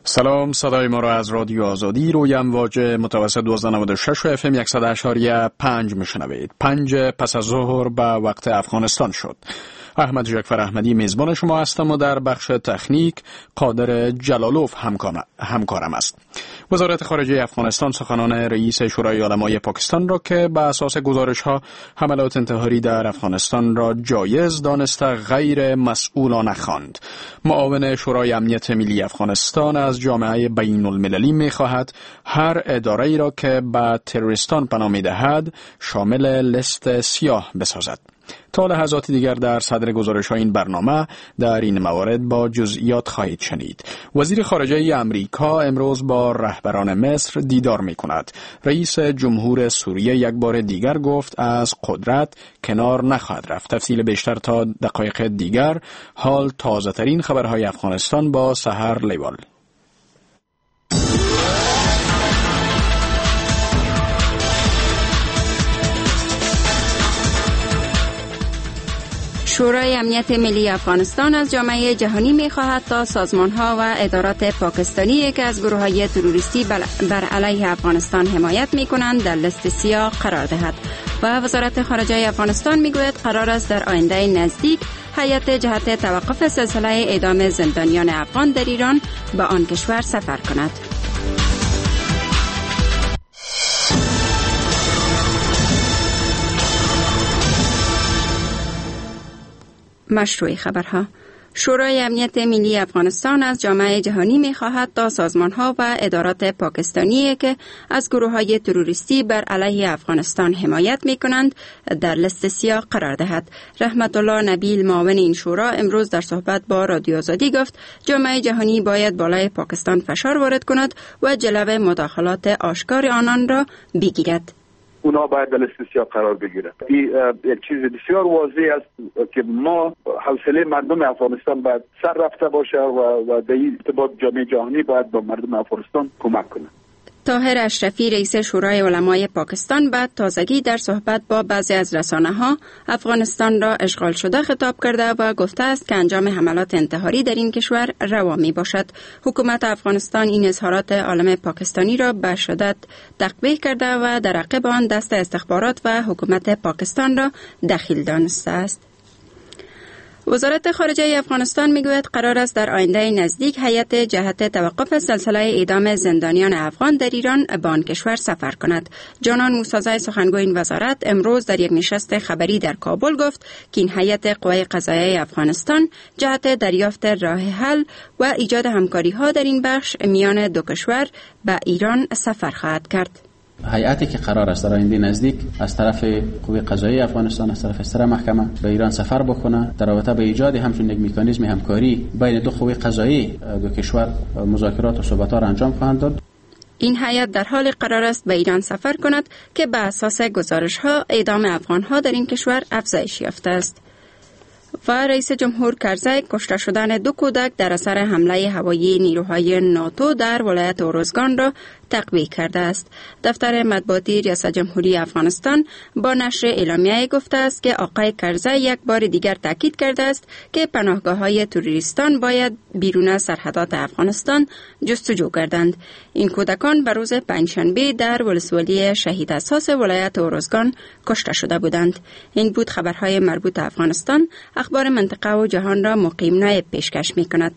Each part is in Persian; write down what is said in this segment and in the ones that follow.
سلام، صدای ما را از رادیو آزادی روی امواج متوسط 1296 و اف ام 100.5 میشنوید. 5 پس از ظهر به وقت افغانستان شد. احمد جعفر احمدی میزبان شما هستم و در بخش تکنیک قادر جلالوف همکارم است. وزارت خارجه افغانستان سخنان رئیس شورای علمای پاکستان را که به اساس گزارش‌ها حملات انتحاری در افغانستان را جایز دانسته غیر مسئولانه خواند. معاون شورای امنیت ملی افغانستان از جامعه بین المللی می‌خواهد هر اداره‌ای را که به تروریستان پناه می‌دهد شامل لیست سیاه بسازد. تا لحظات دیگر در صدر گزارش‌های این برنامه در این موارد با جزئیات خواهید شنید. وزیر خارجه امریکا امروز با رهبران مصر دیدار می‌کند. رئیس جمهور سوریه یک بار دیگر گفت از قدرت کنار نخواهد رفت. تفصیل بیشتر تا دقایق دیگر. حال تازه‌ترین خبرهای افغانستان با سحر لیوال. شورای امنیت ملی افغانستان از جامعه جهانی می‌خواهد تا سازمان‌ها و ادارات پاکستانی که از گروه‌های تروریستی بر علیه افغانستان حمایت می‌کنند در لیست سیاه قرار دهد. و وزارت خارجه افغانستان می‌گوید قرار است در آینده نزدیک هیئت جهت توقف سلسله اعدام زندانیان افغان در ایران به آن کشور سفر کند. مشروع خبرها. شورای امنیت ملی افغانستان از جامعه جهانی می‌خواهد تا سازمان‌ها و ادارات پاکستانی که از گروه‌های تروریستی بر علیه افغانستان حمایت می‌کنند در لیست سیاه قرار دهد. رحمت الله نبیل معاون این شورا امروز در صحبت با رادیو آزادی گفت جامعه جهانی باید بالای پاکستان فشار وارد کند و جلوه مداخلات آشکار آنان را بگیرد. اونا باید در لیست سیاه قرار بگیره. این یک چیز بسیار واضح است که ما حوصله مردم افغانستان باید سر رفته باشه و در این ارتباط جامعه جهانی باید با مردم افغانستان کمک کنه. طاهر اشرفی رئیس شورای علمای پاکستان بعد تازگی در صحبت با بعضی از رسانه‌ها افغانستان را اشغال شده خطاب کرده و گفته است که انجام حملات انتحاری در این کشور روا می باشد. حکومت افغانستان این اظهارات عالم پاکستانی را به شدت تقبیح کرده و در عقب آن دست استخبارات و حکومت پاکستان را دخیل دانسته است. وزارت خارجه افغانستان میگوید قرار است در آینده نزدیک هیئت جهت توقف سلسله اعدام زندانیان افغان در ایران به آن کشور سفر کند. جانان موسازی سخنگوی این وزارت امروز در یک نشست خبری در کابل گفت که این هیئت قوای قضاییه افغانستان جهت دریافت راه حل و ایجاد همکاری‌ها در این بخش میان دو کشور به ایران سفر خواهد کرد. هیئتی که قرار است در آینده نزدیک از طرف قوه قضاییه افغانستان از طرف سر محکمه به ایران سفر بکنه در رابطه به ایجاد همچون یک مکانیزم همکاری بین دو قوه قضایی دو کشور مذاکرات و صحبت‌ها را انجام خواهند داد. این هیئت در حال قرار است به ایران سفر کند که به اساس گزارش‌ها اعدام افغان‌ها در این کشور افزایش یافته است. و رئیس جمهور کرزی کشته شدن 2 کودک در اثر حمله هوایی نیروهای ناتو در ولایت اروزگان را تقبیح کرده است. دفتر مطبوعاتی ریاست جمهوری افغانستان با نشر اعلامیه گفته است که آقای کرزی یک بار دیگر تاکید کرده است که پناهگاه‌های تروریستان باید بیرون سرحدات افغانستان جستجو گردند. این کودکان به روز پنجشنبه در ولسوالی شهید اساس ولایت اروزگان کشته شده بودند. این بود خبرهای مربوط افغانستان. اخبار منطقه و جهان را مقیم نایب پیشکش می کند.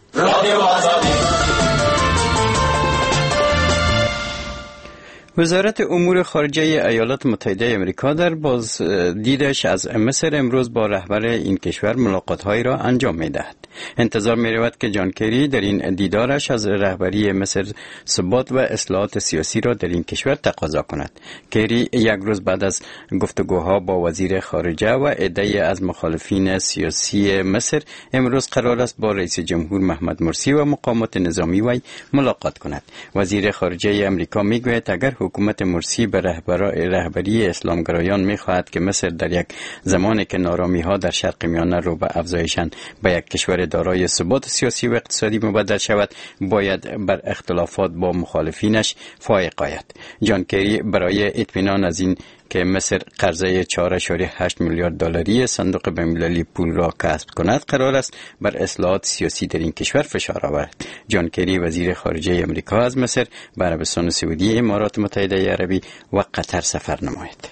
وزارت امور خارجه ایالات متحده آمریکا در بازدیدش از مصر امروز با رهبر این کشور ملاقات‌هایی را انجام می‌دهد. انتظار می‌رود که جان کری در این دیدارش از رهبری مصر ثبات و اصلاحات سیاسی را در این کشور تقاضا کند. کری یک روز بعد از گفتگوها با وزیر خارجه و عده‌ای از مخالفین سیاسی مصر امروز قرار است با رئیس جمهور محمد مرسی و مقامات نظامی وی ملاقات کند. وزیر خارجه آمریکا می‌گوید اگر حکومت مرسی به رهبری اسلامگرایان می‌خواهد که مصر در یک زمانی که نارامی‌ها در شرق میانه رو به افزایشند به یک کشور دارای ثبات سیاسی و اقتصادی مبدل شود، باید بر اختلافات با مخالفینش فائق آید. جان کری برای اطمینان از این که مصر قرضه 4.8 میلیارد دلاری صندوق بین‌المللی پول را کسب کند قرار است بر اصلاحات سیاسی در این کشور فشار آورد. جان کری وزیر خارجه امریکا از مصر به عربستان سعودی، امارات متحده عربی و قطر سفر نماید.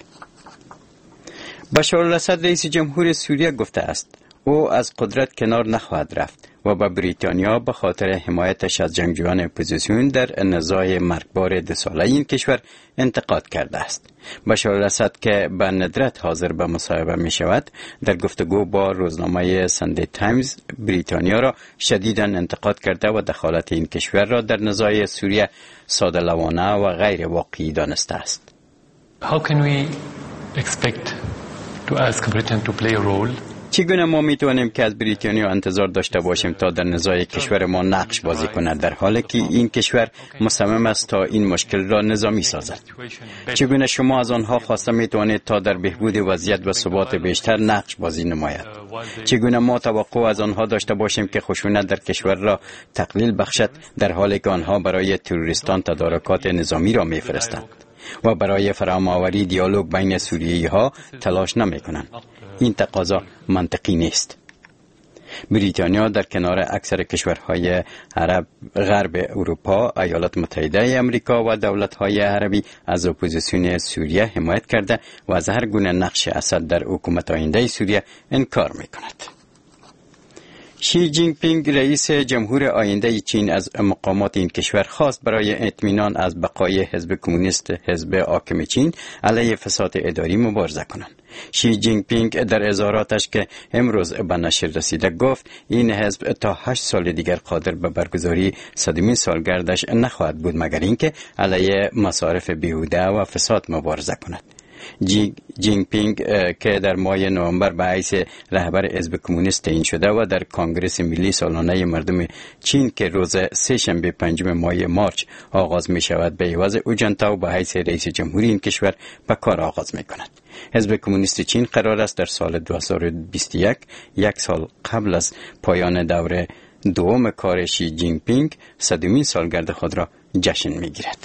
بشار الاسد رئیس جمهور سوریه گفته است او از قدرت کنار نخواهد رفت و به بریتانیا به خاطر حمایتش از جنگجویان اپوزیسیون در نزاع مرگبار 2 ساله این کشور انتقاد کرده است. بشار الاسد که به ندرت حاضر به مصاحبه می شود، در گفتگو با روزنامه ساندی تایمز بریتانیا را شدیداً انتقاد کرده و دخالت این کشور را در نزاع سوریه ساده لوانه و غیر واقعی دانسته است. How can we expect to ask Britain to play a role? چگونه ما میتوانیم که از بریتانیا انتظار داشته باشیم تا در نزاع کشور ما نقش بازی کند در حالی که این کشور مصمم است تا این مشکل را نظامی سازد؟ چگونه شما از آنها خواسته میتوانید تا در بهبود وضعیت و ثبات بیشتر نقش بازی نماید؟ چگونه ما توقع از آنها داشته باشیم که خشونت در کشور را تقلیل بخشد در حالی که آنها برای تروریستان تدارکات نظامی را میفرستند و برای فراهم‌آوری دیالوگ بین سوریه‌ای‌ها تلاش نمی‌کنند؟ این تقاضا منطقی نیست. بریتانیا در کنار اکثر کشورهای عرب غرب اروپا، ایالات متحده امریکا و دولت‌های عربی از اپوزیسیون سوریه حمایت کرده و از هر گونه نقش اسد در حکومت آینده سوریه انکار می‌کند. شی جین پینگ رئیس جمهور آینده چین از مقامات این کشور خواست برای اطمینان از بقای حزب کمونیست حزب حاکم چین علیه فساد اداری مبارزه کنند. شی جین پینگ در اظهاراتش که امروز به نشر رسیده گفت این حزب تا 8 سال دیگر قادر به برگزاری 100مین سالگردش نخواهد بود مگر اینکه علیه مصارف بیهوده و فساد مبارزه کند. جین پینگ که در ماه نوامبر به حیث رهبر حزب کمونیست تعیین شده و در کنگره ملی سالانه مردم چین که روز سه‌شنبه 5 ماه مارچ آغاز می شود به عوض او جنتاو به حیث رئیس جمهوری این کشور به کار آغاز می کند. حزب کمونیست چین قرار است در سال 2021 یک سال قبل از پایان دوره دوم کار شی جین پینگ 100مین سالگرد خود را جشن می گیرد.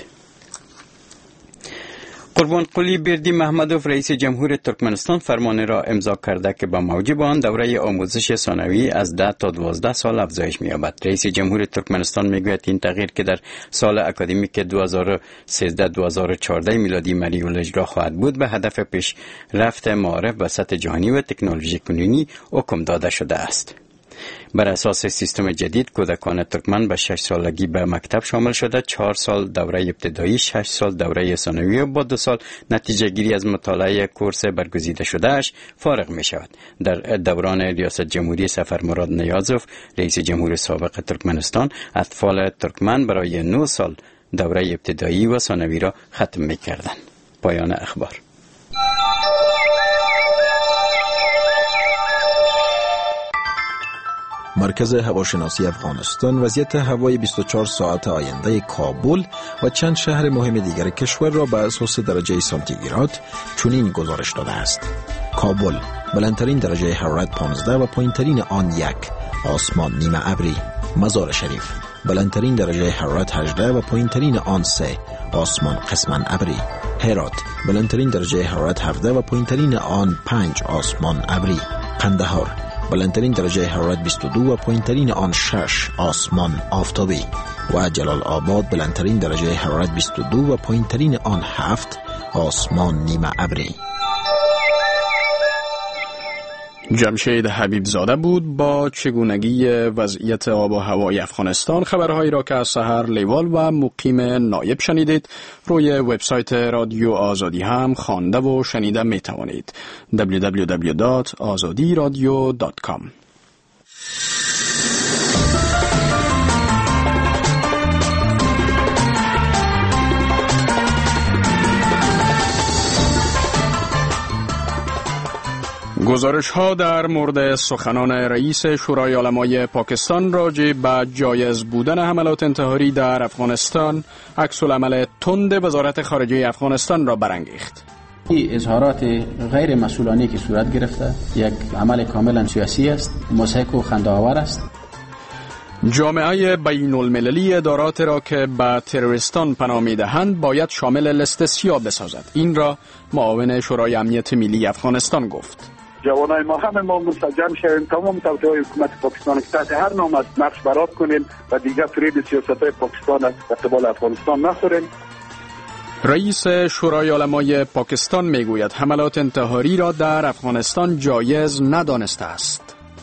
قربانقلی بردی محمدوف رئیس جمهور ترکمنستان فرمان را امضا کرده که با موجب آن دوره آموزش ثانوی از 10 تا 12 سال افزایش می‌یابد. رئیس جمهور ترکمنستان میگوید این تغییر که در سال اکادمیک 2013-2014 میلادی مریول اجرا خواهد بود به هدف پیشرفت معارف به سطح جهانی و تکنولوژی کنونی حکم داده شده است. بر اساس سیستم جدید کودکان ترکمن به 6 سالگی به مکتب شامل شده، 4 سال دوره ابتدایی، 6 سال دوره ثانوی و با 2 سال نتیجه گیری از مطالعه کورس برگزیده شدهش فارغ می شود. در دوران ریاست جمهوری سفرمراد نیازوف رئیس جمهور سابق ترکمنستان، اطفال ترکمن برای 9 سال دوره ابتدایی و ثانوی را ختم می کردند. پایان اخبار. مرکز هواشناسی افغانستان وضعیت هوای 24 ساعت آینده کابل و چند شهر مهم دیگر کشور را به اساس درجه سانتیگراد چنین گزارش داده است. کابل بلندترین درجه حرارت 15 و پایینترین آن 1، آسمان نیمه ابری. مزار شریف بلندترین درجه حرارت 18 و پایینترین آن 3، آسمان قسما ابری. هرات بلندترین درجه حرارت 17 و پایینترین آن 5، آسمان ابری. قندهار بلندترین درجه حرارت 22 و پایینترین آن 6، آسمان آفتابی. و جلال آباد بلندترین درجه حرارت 22 و پایینترین آن 7، آسمان نیمه ابری. جمشید حبیب زاده بود با چگونگی وضعیت آب و هوای افغانستان. خبرهایی را که از سحر لیوال و مقیم نایب شنیدید روی وبسایت رادیو آزادی هم خوانده و شنیده می توانید. www.azadiradio.com. گزارش ها در مورد سخنان رئیس شورای علمای پاکستان راجع به جایز بودن حملات انتحاری در افغانستان عکس العمل تند وزارت خارجه افغانستان را برانگیخت. این اظهارات غیر مسئولانه که صورت گرفته یک عمل کاملا سیاسی است، مضحک و خنده‌آور است. جامعه بین المللی ادارات را که به تروریستان پناه می‌دهند باید شامل لیست سیاه بسازد. این را معاون شورای امنیت ملی افغانستان گفت. جوانای ما همه ما منسجم شویم، تمام توطئه‌های حکومت پاکستان که تحت هر نام از نقش برآورد کنیم و دیگر فریب سیاست‌های پاکستان در قبال افغانستان نخوریم. رئیس شورای علمای پاکستان میگوید حملات انتحاری را در افغانستان جایز ندانسته است.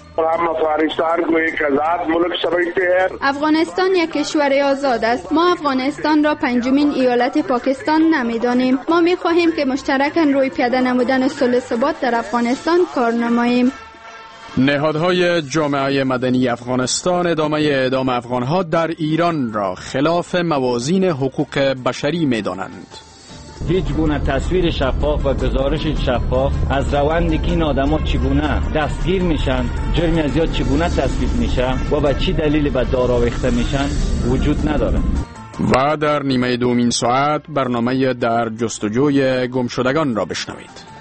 افغانستان یک کشور آزاد است. ما افغانستان را پنجمین ایالت پاکستان نمی‌دانیم. ما می‌خواهیم که مشترکاً روی پیاده نمودن صلح و ثبات در افغانستان کار نماییم. نهادهای جامعه مدنی افغانستان ادامه اعدام افغانها در ایران را خلاف موازین حقوق بشری می‌دانند. هیچ گونه تصویر شفاف و گزارش شفاف از روندی که این آدم‌ها چگونه دستگیر میشن، جرم از یاد چگونه تثبیت میشه و به چی دلیلی به دار آویخته میشن وجود نداره. و در نیمه دومین ساعت برنامه در جستجوی گمشدگان را بشنوید.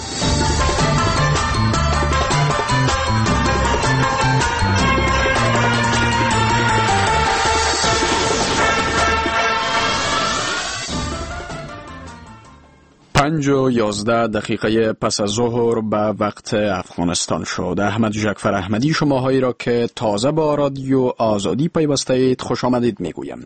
پنج و 11 دقیقه پس از ظهر به وقت افغانستان شد. احمد جعفر احمدی شماهایی را که تازه با رادیو آزادی پیوسته اید خوش آمدید میگویم.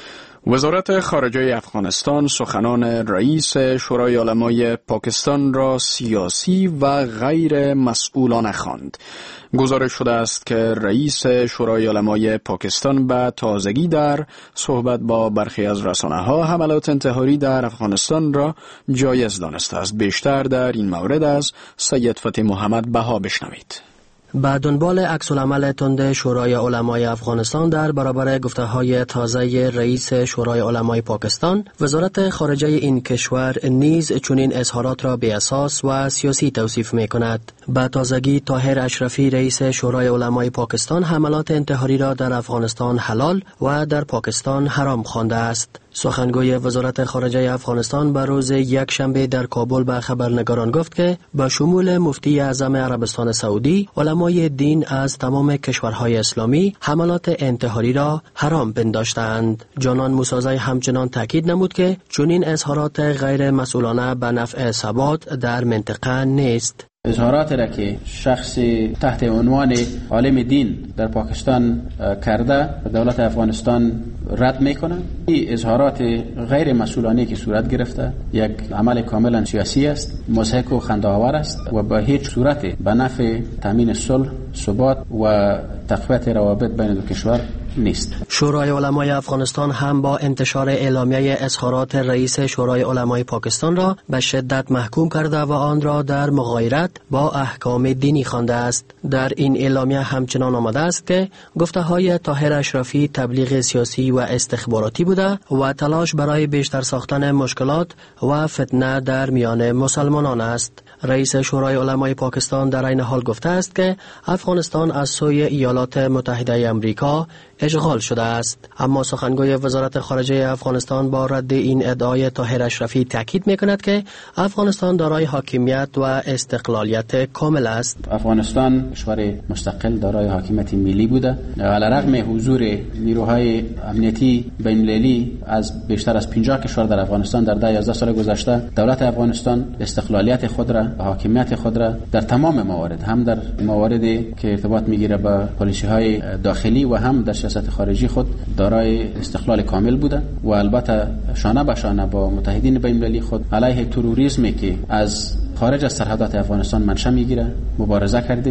وزارت خارجه افغانستان سخنان رئیس شورای علمای پاکستان را سیاسی و غیر مسئولانه خواند. گزارش شده است که رئیس شورای علمای پاکستان به تازگی در صحبت با برخی از رسانه‌ها حملات انتحاری در افغانستان را جایز دانسته است. بیشتر در این مورد از سید فتح محمد بها بشنوید. به دنبال عکس‌العمل تند شورای علمای افغانستان در برابر گفته‌های تازه رئیس شورای علمای پاکستان، وزارت خارجه این کشور نیز چنین اظهارات را بی اساس و سیاسی توصیف می‌کند. به تازگی طاهر اشرفی رئیس شورای علمای پاکستان حملات انتحاری را در افغانستان حلال و در پاکستان حرام خوانده است. سخنگوی وزارت خارجه افغانستان به روز یکشنبه در کابل به خبرنگاران گفت که با شمول مفتی اعظم عربستان سعودی، علمای دین از تمام کشورهای اسلامی حملات انتحاری را حرام پنداشتند. جانان موسازی همچنان تاکید نمود که چنین اظهارات غیر مسئولانه به نفع ثبات در منطقه نیست. اظهارات را که شخص تحت عنوان عالم دین در پاکستان کرده دولت افغانستان رد میکنه. این اظهارات غیر مسئولانه که صورت گرفته یک عمل کاملا سیاسی است، مضحک و خنده‌آور است و به هیچ صورت به نفع تامین صلح، ثبات و تقویت روابط بین دو کشور نیست. شورای علمای افغانستان هم با انتشار اعلامیه اظهارات رئیس شورای علمای پاکستان را به شدت محکوم کرده و آن را در مغایرت با احکام دینی خوانده است. در این اعلامیه همچنان آمده است که گفته‌های طاهر اشرفی تبلیغ سیاسی و استخباراتی بوده و تلاش برای بیشتر ساختن مشکلات و فتنه در میان مسلمانان است. رئیس شورای علمای پاکستان در این حال گفته است که افغانستان از سوی ایالات متحده آمریکا اشغال شده است. اما سخنگوی وزارت خارجه افغانستان با رد این ادعای طاهر اشرفی تاکید می‌کند که افغانستان دارای حاکمیت و استقلالیت کامل است. افغانستان کشور مستقل دارای حاکمیت ملی بوده. علیرغم حضور نیروهای امنیتی بین‌المللی از بیشتر از 50 کشور در افغانستان در 10-11 سال گذشته، دولت افغانستان استقلالیت خود را، حاکمیت خود را در تمام موارد، هم در مواردی که ارتباط می‌گیره با پالیسی‌های داخلی و هم در سیاست خارجی خود دارای استقلال کامل بوده و البته شانه به شانه با متحدین بین‌المللی خود علیه تروریسمی که از خارج از سرحدات افغانستان منشأ میگیره مبارزه کردیم.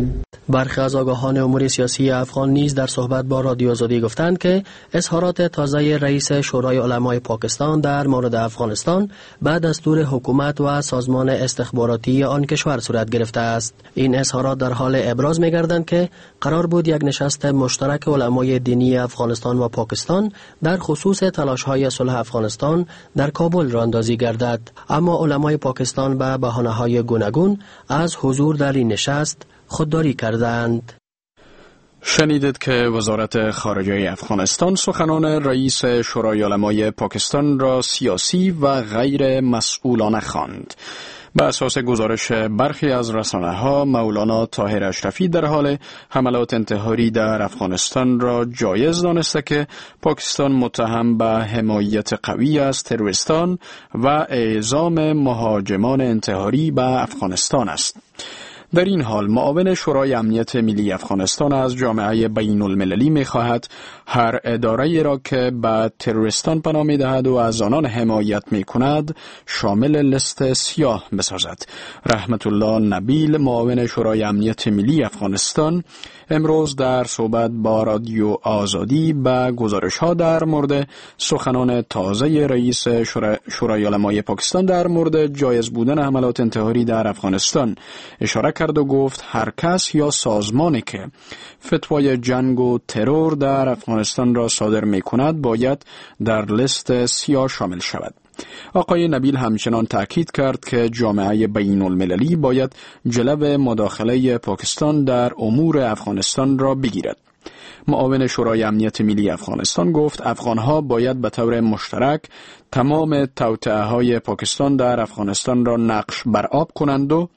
برخی از آگاهان امور سیاسی افغان نیز در صحبت با رادیو آزادی گفتند که اظهارات تازه رئیس شورای علمای پاکستان در مورد افغانستان به دستور حکومت و سازمان استخباراتی آن کشور صورت گرفته است. این اظهارات در حال ابراز می‌گردند که قرار بود یک نشست مشترک علمای دینی افغانستان و پاکستان در خصوص تلاش‌های صلح افغانستان در کابل راه اندازی گردد، اما علمای پاکستان به بهانه‌های گوناگون از حضور در این نشست خودداری کردند. شنیدید که وزارت خارجه افغانستان سخنان رئیس شورای علمای پاکستان را سیاسی و غیر مسئولانه خواند. به اساس گزارش برخی از رسانه‌ها، مولانا طاهر اشرفی در حال حملات انتحاری در افغانستان را جایز دانسته که پاکستان متهم به حمایت قوی از تروریستان و اعزام مهاجمان انتحاری به افغانستان است. در این حال معاون شورای امنیت ملی افغانستان از جامعه بین المللی می خواهد هر اداره‌ای را که به تروریستان پناه می دهد و از آنان حمایت می کند شامل لیست سیاه بسازد. رحمت الله نبیل معاون شورای امنیت ملی افغانستان امروز در صحبت با رادیو آزادی به گزارش‌ها در مورد سخنان تازه رئیس شورای علمای پاکستان در مورد جایز بودن حملات انتحاری در افغانستان اشاره کرد و گفت هر کس یا سازمانی که فتوای جنگ و ترور در افغانستان را صادر می کند باید در لیست سیاه شامل شود. آقای نبیل همچنان تأکید کرد که جامعه بین المللی باید جلو مداخله پاکستان در امور افغانستان را بگیرد. معاون شورای امنیت ملی افغانستان گفت افغانها باید به طور مشترک تمام توطئه‌های پاکستان در افغانستان را نقش بر آب کنند و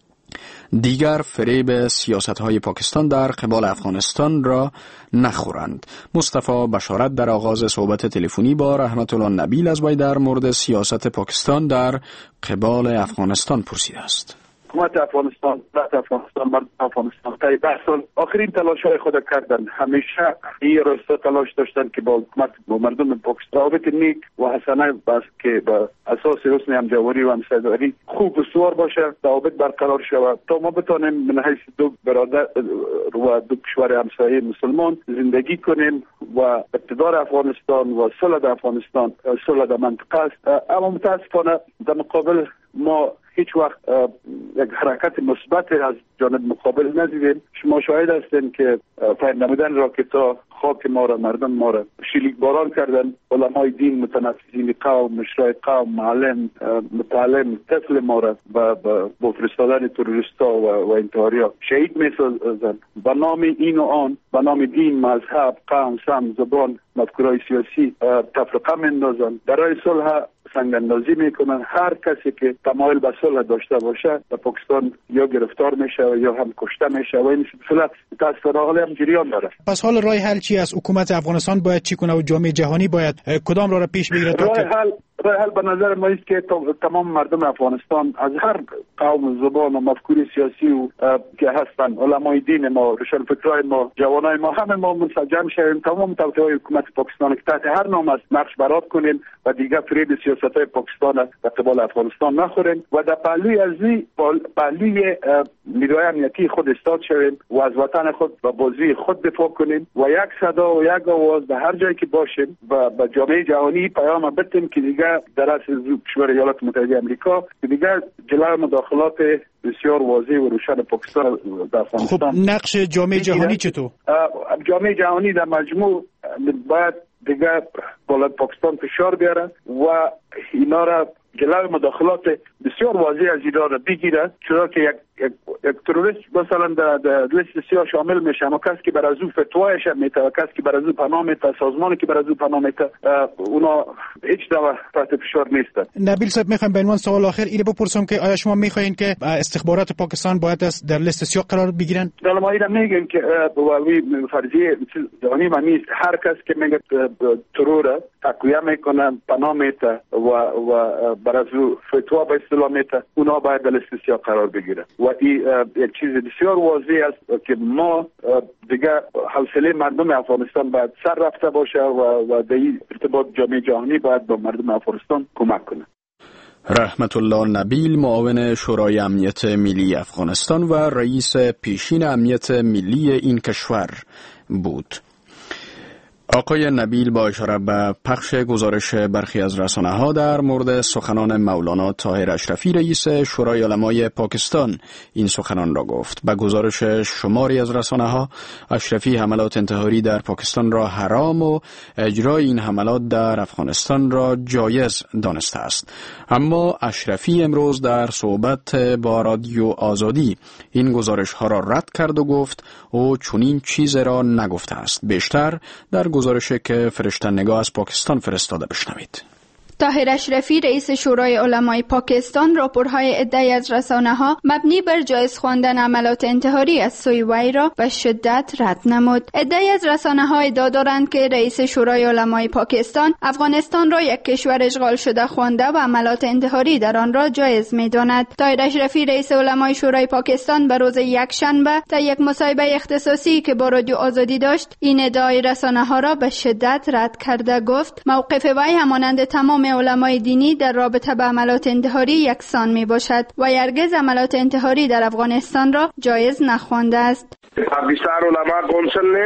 دیگر فریب سیاست‌های پاکستان در قبال افغانستان را نخورند. مصطفی بشارت در آغاز صحبت تلفنی با رحمت الله نبیل از وی در مورد سیاست پاکستان در قبال افغانستان پرسیده است. حکومت افغانستان، مردم افغانستان طی 10 سال آخرین تلاش‌های خود کردن. همیشه این راستا تلاش داشتن که با حکومت با مردم پاکستان رابط نیک و حسنه بس که با اساس حسن همجواری و همسایه‌داری خوب و سوار باشه، روابط برقرار شود تا ما بتانیم من حیث دو برادر و دو کشور همسایه مسلمان زندگی کنیم و اقتدار افغانستان و صلح افغانستان صلح در منطقه است. اما متاسفانه در مقابل ما هیچ وقت یک حرکت مثبت از جانب مقابل ندیدیم. شما شاهد هستین که پایین نمودن راکت‌ها خاک ما را، مردم ما را شلیک باران کردن. علمای دین، متنفذین قوم، مشرای قوم، معلم، متعلم، طفل ما را با فرستادن تروریستا و انتحاریا شهید می‌سازند. به نام این و آن، به نام دین، مذهب، قوم، سم، زبان، مفکورهای سیاسی تفرقه می‌اندازند. برای صلح سنگ‌اندازی میکنن. هر کسی که تمایل به صلح داشته باشه در پاکستان یا گرفتار میشه یا هم کشته میشه و این سلسله متأسفانه حال هم جریان داره. پس حال راه حل چی است؟ حکومت افغانستان باید چی کنه و جامعه جهانی باید کدام راه را پیش بگیره؟ راه حل به نظر ما است که تمام مردم افغانستان از هر قوم و زبان و مفکور سیاسی و که هستن، علمای دین ما، روشنفکرای ما، جوانای ما، همه ما منسجم شویم، تمام توطئه‌های حکومت پاکستان که تحت هر نام است نقش برآورد کنیم و دیگر فریب سیاست‌های پاکستان در قبال افغانستان نخوریم و در پهلوی ازی پهلوی نیروهای امنیتی خود استاد شویم و از وطن خود و بازی خود دفاع کنیم و یک صدا و یک آواز در هر جایی که باشیم و به جامعه جهانی پیام بدیم که دیگر در اصل کشور ایالات متحده آمریکا که دیگر جلوی مداخلات بسیار واضح و روشن پاکستان در افغانستان. خب نقش جامعه جهانی چطور؟ جامعه جهانی در مجموع باید دیگر بالا پاکستان فشار بیاره و اینا را جلوی مداخلات بسیار واضح از ایران را بگیره، چرا که یک تروریست مثلا در لیست سیاه شامل میشه، اما کسی که بر از او فتوایش میته و کسی که بر از او پناه میته، سازمانی که بر از او پناه میته، اونا هیچ دوا تحت فشار نیستن. نبیل صاحب، میخوام به عنوان سوال آخر اینو بپرسم که آیا شما میخواین که استخبارات پاکستان باید در لیست سیاه قرار بگیرن؟ ما اینو میگیم که واقعی فرضیه ځواني معنی هر کس که میگه ترور تقویه میکنه، پناه میته و بر از او فتوا به اصطلاح میته، اونا باید در لیست سیاه قرار بگیره و این یک چیز بسیار واضح است که ما دیگه حوصله مردم افغانستان باید سر رفته باشه و در این ارتباط جامعه جهانی باید با مردم افغانستان کمک کنه. رحمت الله نبیل معاون شورای امنیت ملی افغانستان و رئیس پیشین امنیت ملی این کشور بود. آقای نبیل با اشاره به پخش گزارش برخی از رسانه‌ها در مورد سخنان مولانا طاهر اشرفی رئیس شورای علمای پاکستان این سخنان را گفت. به گزارش شماری از رسانه‌ها، اشرفی حملات انتحاری در پاکستان را حرام و اجرای این حملات در افغانستان را جایز دانسته است. اما اشرفی امروز در صحبت با رادیو آزادی این گزارش‌ها را رد کرد و گفت او چنین چیز را نگفته است. بیشتر در گزارشی که فرشته نگاه از پاکستان فرستاده بشنوید. طاهر اشرفی رئیس شورای علمای پاکستان راپورهای عده‌ای از رسانه‌ها مبنی بر جایز خواندن عملات انتحاری از سوی وی را به شدت رد نمود. عده‌ای از رسانه‌ها ادعا دارند که رئیس شورای علمای پاکستان افغانستان را یک کشور اشغال شده خوانده و عملات انتحاری در آن را جایز می‌داند. طاهر اشرفی رئیس علمای شورای پاکستان به روز یکشنبه در یک مصاحبه اختصاصی که با رادیو آزادی داشت این ادعای رسانه‌ها را به شدت رد کرده گفت موقف وی همانند تمام علمای دینی در رابطه به عملات انتحاری یکسان می باشد و هرگز عملات انتحاری در افغانستان را جایز نخوانده است. पाकिस्तान उलमा कौंसिल ने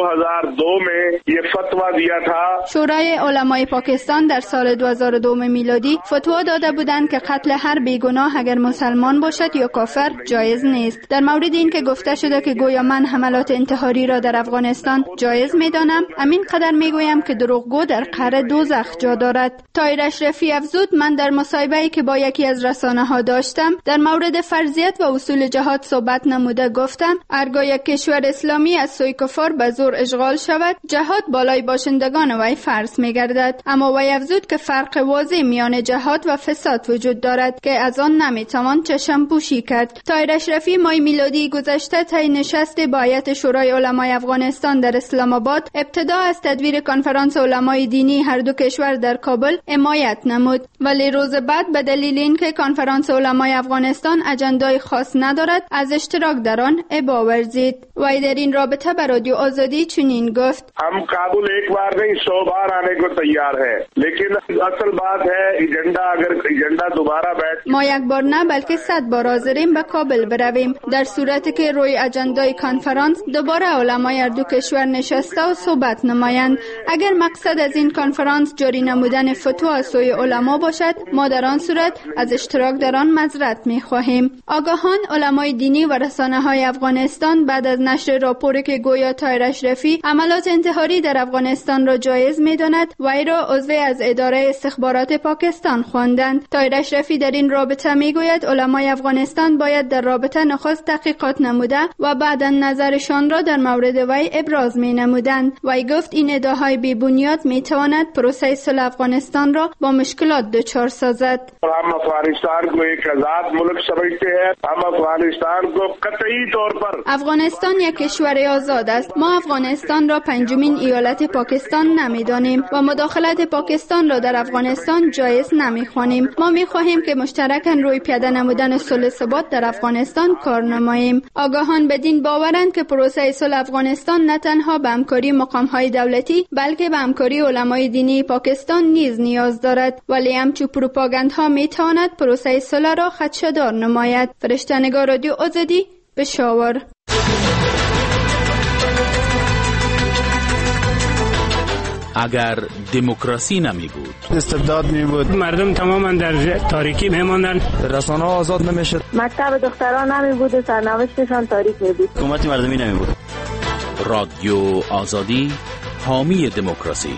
2002 में ये फतवा दिया था. شورای علمای پاکستان در سال 2002 میلادی فتوا داده بودند که قتل هر بیگناه اگر مسلمان باشد یا کافر جایز نیست. در مورد این که گفته شده که گویا من حملات انتحاری را در افغانستان جایز میدانم، همین قدر میگویم که دروغگو در قعر دوزخ جا دارد. طاهر اشرفی افزود من در مصاحبه‌ای که با یکی از رسانه‌ها داشتم در مورد فرضیت و اصول جهاد صحبت نموده گفتم هرگاه یک کشور اسلامی از سوی کفار به زور اشغال شود جهاد بالای باشندگان وی فرض می‌گردد. اما وی افزود که فرق واضح میان جهاد و فساد وجود دارد که از آن نمیتوان چشم پوشی کرد. طاهر اشرفی ماه میلادی گذشته طی نشست با هیئت شورای علمای افغانستان در اسلام آباد ابتدا از تدویر کنفرانس علمای دینی هر دو کشور در کابل حمایت نمود، ولی روز بعد به دلیل اینکه کنفرانس علمای افغانستان اجندای خاص ندارد از اشتراک در آن ابا ورزید. وی در این رابطه به رادیو آزادی چنین گفت हम काबुल एक बार नहीं 100 बार आने को तैयार है, लेकिन असल बात है एजेंडा अगर एजेंडा दोबारा बैठ ما یک بار نه بلکه 100 بار حاضریم به کابل برویم در صورتی که روی اجندای کنفرانس دوباره علمای هر دو کشور نشسته و صحبت نمایند. اگر مقصد از این کنفرانس جاری نمودن فتوا از سوی علما باشد ما در آن صورت از اشتراک در آن معذرت می‌خواهیم. آگاهان علمای دینی و رسانه‌های افغانستان بعد از نشر راپوری که گویا طاهر اشرفی عملات انتحاری در افغانستان را جایز می‌داند وی را عضو از اداره استخبارات پاکستان خواندند. طاهر اشرفی در این رابطه میگوید علمای افغانستان باید در رابطه نخست تحقیقات نموده و بعدا نظرشان را در مورد وی ابراز می‌نمودند. وی گفت این ادعاهای بی بنیاد می‌تواند پروسه صلح افغانستان را با مشکلات دچار سازد. हम अफगानिस्तान को एक आजाद मुल्क समझते हैं, हम अफगानिस्तान को कतई तौर पर افغانستان یک کشور آزاد است. ما افغانستان را پنجمین ایالت پاکستان نمی‌دانیم و مداخلت پاکستان را در افغانستان جایز نمی‌خوانیم. ما می‌خواهیم که مشترکاً روی پیاده نمودن صلح ثبات در افغانستان کار نماییم. آگاهان بدین باورند که پروسه صلح افغانستان نه تنها به همکاری مقام‌های دولتی بلکه به همکاری علمای دینی پاکستان نیز نیاز دارد، ولی همچو پروپاگاندها می‌تواند پروسه صلح را خدشه‌دار نماید. فرشته نگاه رادیو آزادی پشاور. اگر دموکراسی نمی بود استبداد می بود، مردم تماما در تاریکی میماندن، رسانه ها آزاد نمیشد، مکتب دختران نمی بود و سرنوشتشان تاریک می بود، حکومت مردمی نمی بود. رادیو آزادی، حامی دموکراسی.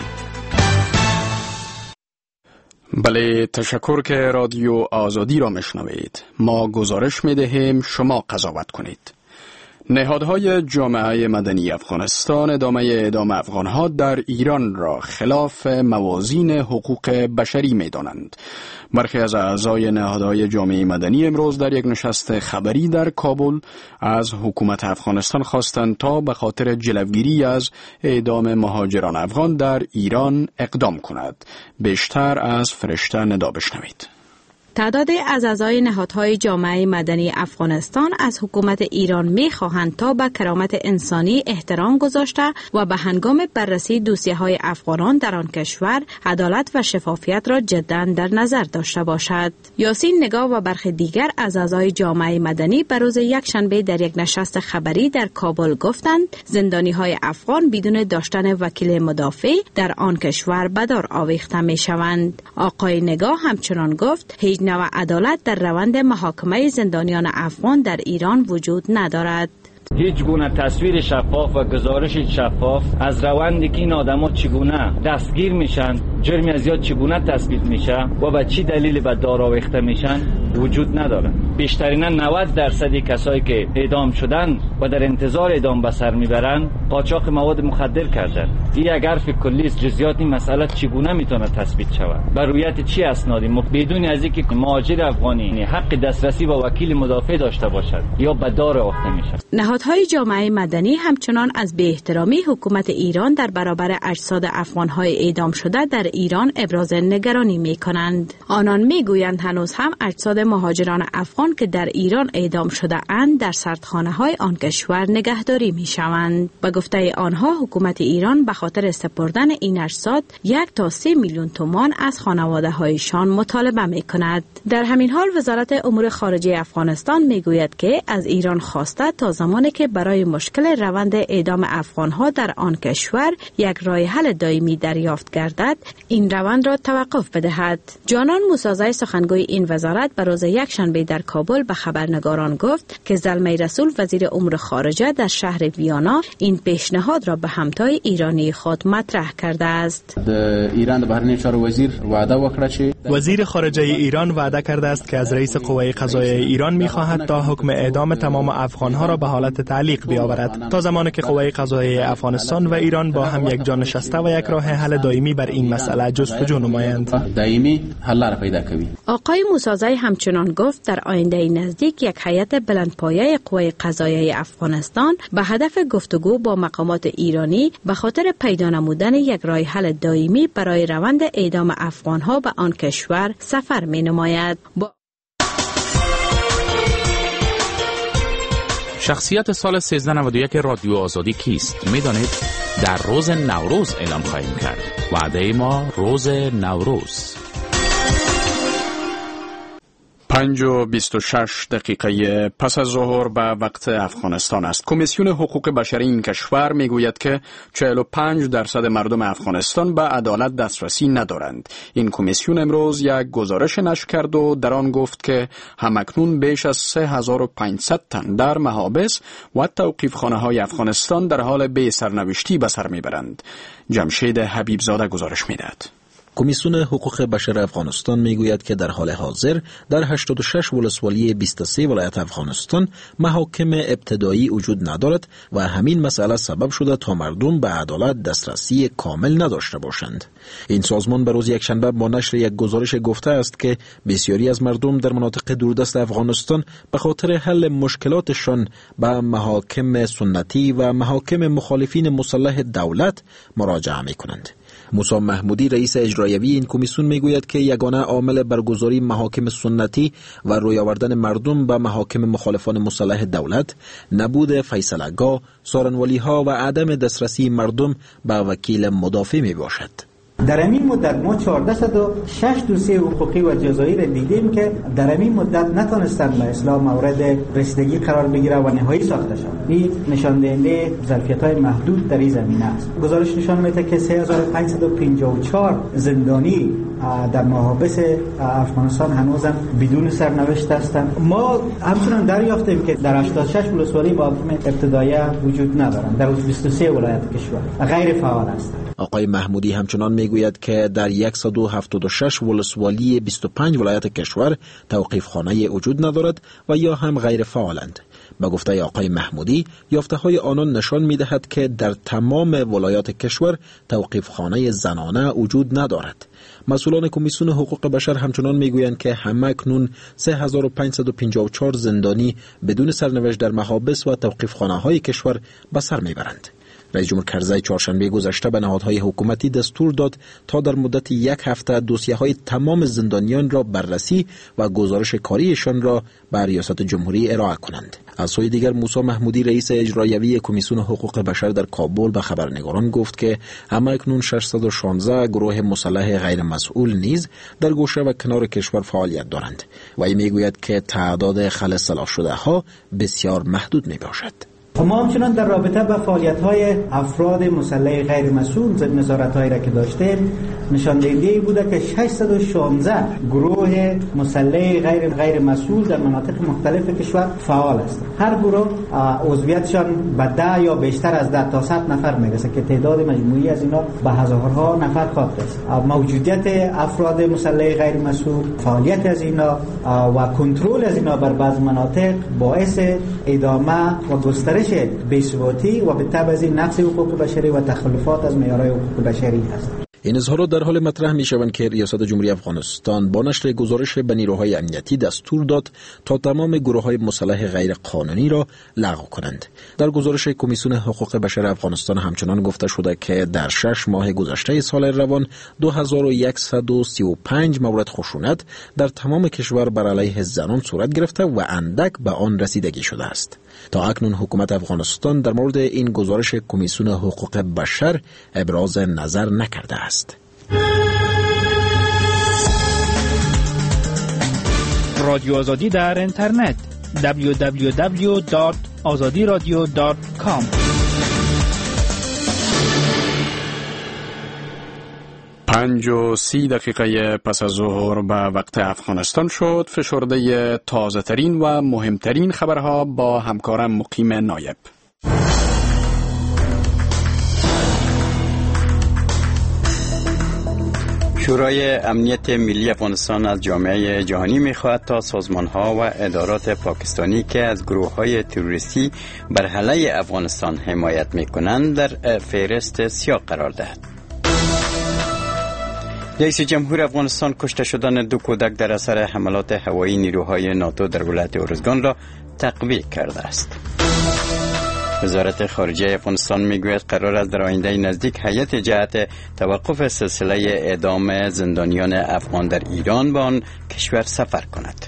بله، تشکر که رادیو آزادی را میشنوید. ما گزارش میدهیم، شما قضاوت کنید. نهادهای جامعه مدنی افغانستان ادامه اعدام افغانها در ایران را خلاف موازین حقوق بشری می‌دانند. برخی از اعضای نهادهای جامعه مدنی امروز در یک نشست خبری در کابل از حکومت افغانستان خواستند تا به خاطر جلوگیری از اعدام مهاجران افغان در ایران اقدام کند. بیشتر از فرشته ندا بشنوید. تعدادی از اعضای نهادهای جامعه مدنی افغانستان از حکومت ایران می‌خواهند تا به کرامت انسانی احترام گذاشته و به هنگام بررسی دوسیه‌های افغانان در آن کشور عدالت و شفافیت را جداً در نظر داشته باشد. یاسین نگاه و برخی دیگر از اعضای جامعه مدنی به روز یکشنبه در یک نشست خبری در کابل گفتند زندانی‌های افغان بدون داشتن وکیل مدافع در آن کشور به دار آویخته می‌شوند. آقای نگاه همچنان گفت هیچ نوع عدالت در روند محاکمه زندانیان افغان در ایران وجود ندارد. هیچ گونه تصویر شفاف و گزارش شفاف از روندی که این آدم‌ها چگونه دستگیر میشن، جرم از یاد چگونه تثبیت میشه و به چی دلیلی به دار آویخته میشن وجود نداره. بیشترینا 90% کسایی که اعدام شدن و در انتظار اعدام به سر میبرن قاچاق مواد مخدر کردن. این یک حرف کلی است. جزئیات این مسئله چگونه میتونه تثبیت شود؟ بر رویت چی اسنادی بدون از اینکه مهاجر افغانی حق دسترسی به وکیل مدافع داشته باشد یا به دار آویخته میشه. نهادهای جامعه مدنی همچنان از بی‌احترامی حکومت ایران در برابر اجساد افغان‌های اعدام شده در ایران ابراز نگرانی می‌کنند. آنان می‌گویند هنوز هم اجساد مهاجران افغان که در ایران اعدام شده اند در سردخانه‌های آن کشور نگهداری می‌شوند. به گفته آنها حکومت ایران به خاطر سپردن این اجساد 1 تا 3 میلیون تومان از خانواده‌هایشان مطالبه می‌کند. در همین حال وزارت امور خارجه افغانستان می‌گوید که از ایران خواسته تا زمانی که برای مشکل روند اعدام افغان‌ها در آن کشور یک راه حل دائمی دریافت گردد این روند را توقف بدهد. جانان موسازی سخنگوی این وزارت به روز یکشنبه در کابل به خبرنگاران گفت که زلمه رسول وزیر امور خارجه در شهر ویانا این پیشنهاد را به همتای ایرانی خود مطرح کرده است. ایران بهرنی چار وزیر وعده وکړه چې وزیر خارجه ایران وعده کرده است که از رئیس قوه قضاییه ایران می‌خواهد تا حکم اعدام تمام افغان‌ها را به حالت تعلیق بیاورد تا زمانی که قوه قضاییه افغانستان و ایران با هم یک جا نشسته و یک راه حل دائمی بر این مسئله جستجو نمایند. دائمی حل را پیدا کوي. آقای موسازی همچنان گفت در آینده نزدیک یک هیئت بلندپایه قوه قضاییه افغانستان به هدف گفتگو با مقامات ایرانی به خاطر پیدا نمودن یک راه حل دائمی برای روند اعدام افغان‌ها به آن کشور سفر می‌نماید. شخصیت سال 1391 رادیو آزادی کیست؟ میدانید؟ در روز نوروز اعلام خواهیم کرد. وعده ما روز نوروز. 5:26 پس از ظهر به وقت افغانستان است. کمیسیون حقوق بشری این کشور میگوید که 45% مردم افغانستان به عدالت دسترسی ندارند. این کمیسیون امروز یک گزارش نشر کرد و در آن گفت که همکنون بیش از 3500 تن در محابس و توقیفخانه‌های افغانستان در حال بی سرنوشتی به سر میبرند. جمشید حبیبزاده گزارش میدهد. کمیسیون حقوق بشر افغانستان میگوید که در حال حاضر در 86 ولسوالی 23 ولایت افغانستان محاکم ابتدایی وجود ندارد و همین مسئله سبب شده تا مردم به عدالت دسترسی کامل نداشته باشند. این سازمان به روز یکشنبه با نشر یک گزارش گفته است که بسیاری از مردم در مناطق دوردست افغانستان به خاطر حل مشکلاتشان به محاکم سنتی و محاکم مخالفین مسلح دولت مراجعه میکنند. موسی محمودی رئیس اجرایوی این کمیسیون میگوید که یگانه عامل برگزاری محاکم سنتی و روی آوردن مردم به محاکم مخالفان مسلح دولت نبود فیصله‌گاه، سارنوالی‌ها و عدم دسترسی مردم به وکیل مدافع می باشد. در این مدت ما 406 دوسیه حقوقی و جزایی را دیدیم که در این مدت نتونستند به اصلاح مورد رسیدگی قرار بگیره و نهایی ساخته شد. این نشان دهنده ظرفیت‌های محدود در این زمینه است. گزارش نشان میده که 3554 زندانی در محابس افغانستان هنوزم بدون سرنوشت هستند. ما همچنان دریافتیم که در 86 ولسوالی محاکم ابتدایی وجود ندارند. در 23 ولایت کشور غیر فعال هستند. آقای محمودی همچنان میگوید که در 176 ولسوالی 25 ولایت کشور توقیفخانه وجود ندارد و یا هم غیر فعالند. به گفته آقای محمودی، یافته‌های آنان نشان می‌دهد که در تمام ولایات کشور توقیفخانه زنانه وجود ندارد. مسئولان کمیسیون حقوق بشر همچنان میگویند که همکنون 3554 زندانی بدون سرنوشت در محابس و توقیفخانه‌های کشور به سر میبرند. رئیس جمهور کرزی چهارشنبه گذشته به نهادهای حکومتی دستور داد تا در مدت 1 هفته دوسیه‌های تمام زندانیان را بررسی و گزارش کاریشان را به ریاست جمهوری ارائه کنند. از سوی دیگر موسی محمودی رئیس اجرایوی کمیسیون حقوق بشر در کابل به خبرنگاران گفت که همکنون 616 گروه مسلح غیر مسئول نیز در گوشه و کنار کشور فعالیت دارند و این میگوید که تعداد خلع سلاح شده ها بسیار محدود می باشد. ما همچنان در رابطه با فعالیت‌های افراد مسلح غیر مسئول ضمن نظارت‌هایی را که داشتیم نشان دهنده بوده که 616 گروه مسلح غیر مسئول در مناطق مختلف کشور فعال است. هر گروه عضویتشان به 10 یا بیشتر از 10 تا 100 نفر میرسه که تعداد مجموعی از اینا به هزارها نفر خواهد رسید. موجودیت افراد مسلح غیر مسئول، فعالیت از اینا و کنترل از اینا بر بعض مناطق باعث ادامه و گسترش بی‌ثباتی و به تبع از نقض حقوق بشری و تخلفات از معیارهای حقوق بشری است. این اظهارات در حال مطرح می شوند که ریاست جمهوری افغانستان با نشر گزارش به نیروهای امنیتی دستور داد تا تمام گروه‌های مسلح غیر قانونی را لغو کنند. در گزارش کمیسیون حقوق بشر افغانستان همچنان گفته شده که در 6 ماه گذشته سال روان 2135 مورد خشونت در تمام کشور بر علیه زنان صورت گرفته و اندک به آن رسیدگی شده است. تا اکنون حکومت افغانستان در مورد این گزارش کمیسیون حقوق بشر ابراز نظر نکرده است. رادیو آزادی در اینترنت www.azadiradio.com 5:30 پس از ظهر به وقت افغانستان شد. فشرده تازه ترین و مهمترین خبرها با همکارم مقیم نایب. شورای امنیت ملی افغانستان از جامعه جهانی می‌خواهد تا سازمان‌ها و ادارات پاکستانی که از گروه‌های تروریستی بر علیه افغانستان حمایت می‌کنند در فهرست سیاه قرار دهد. رئیس جمهور افغانستان کشته شدن 2 کودک در اثر حملات هوایی نیروهای ناتو در ولایت ارزگان را تقویه کرده است. وزارت خارجه افغانستان میگوید قرار است در آینده نزدیک هیئت جهت توقف سلسله اعدام زندانیان افغان در ایران به آن کشور سفر کند.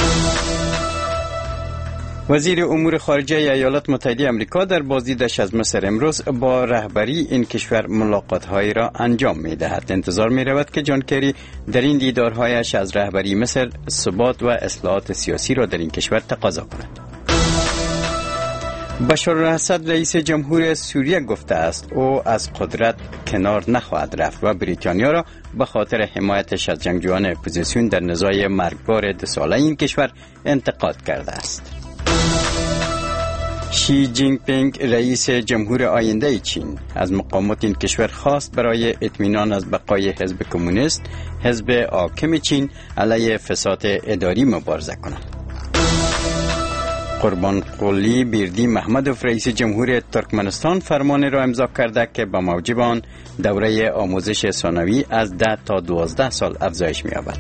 وزیر امور خارجه ایالات متحده آمریکا در بازدیدش از مصر امروز با رهبری این کشور ملاقات‌هایی را انجام می‌دهد. انتظار می‌رود که جان کری در این دیدارهایش از رهبری مصر ثبات و اصلاحات سیاسی را در این کشور تقاضا کند. بشار الاسد رئیس جمهور سوریه گفته است او از قدرت کنار نخواهد رفت و بریتانیا را به خاطر حمایتش از جنگجویان اپوزیسیون در نزاع مرگبار 2 ساله این کشور انتقاد کرده است. شی جینگ پینگ رئیس جمهور آینده چین از مقامات این کشور خواست برای اطمینان از بقای حزب کمونیست حزب حاکم چین علیه فساد اداری مبارزه کنند. قربان قلی بیردی محمدوف رئیس جمهور ترکمنستان فرمان را امضا کرده که با موجب آن دوره آموزش ثانوی از 10 تا 12 سال افزایش می‌یابد.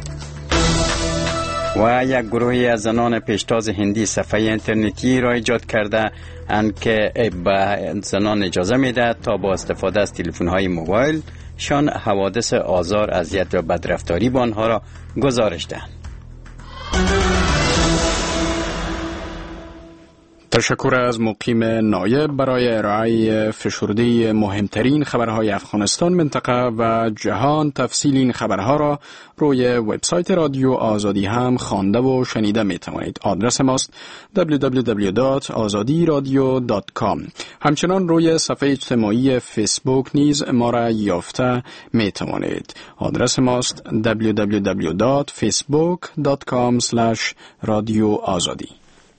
و یک گروهی از زنان پیشتاز هندی صفحه اینترنتی را ایجاد کرده اند که به زنان اجازه میده تا با استفاده از تلفن‌های موبایل شان حوادث آزار، اذیت و بدرفتاری با آنها را گزارش دهند. تشکر از مقیم نایب برای ارائه فشرده مهمترین خبرهای افغانستان، منطقه و جهان. تفصیل این خبرها را روی وبسایت رادیو آزادی هم خوانده و شنیده می توانید. آدرس ماست www.azadiradio.com. همچنان روی صفحه اجتماعی فیسبوک نیز ما را یافته می توانید. آدرس ماست www.facebook.com/radioazadi.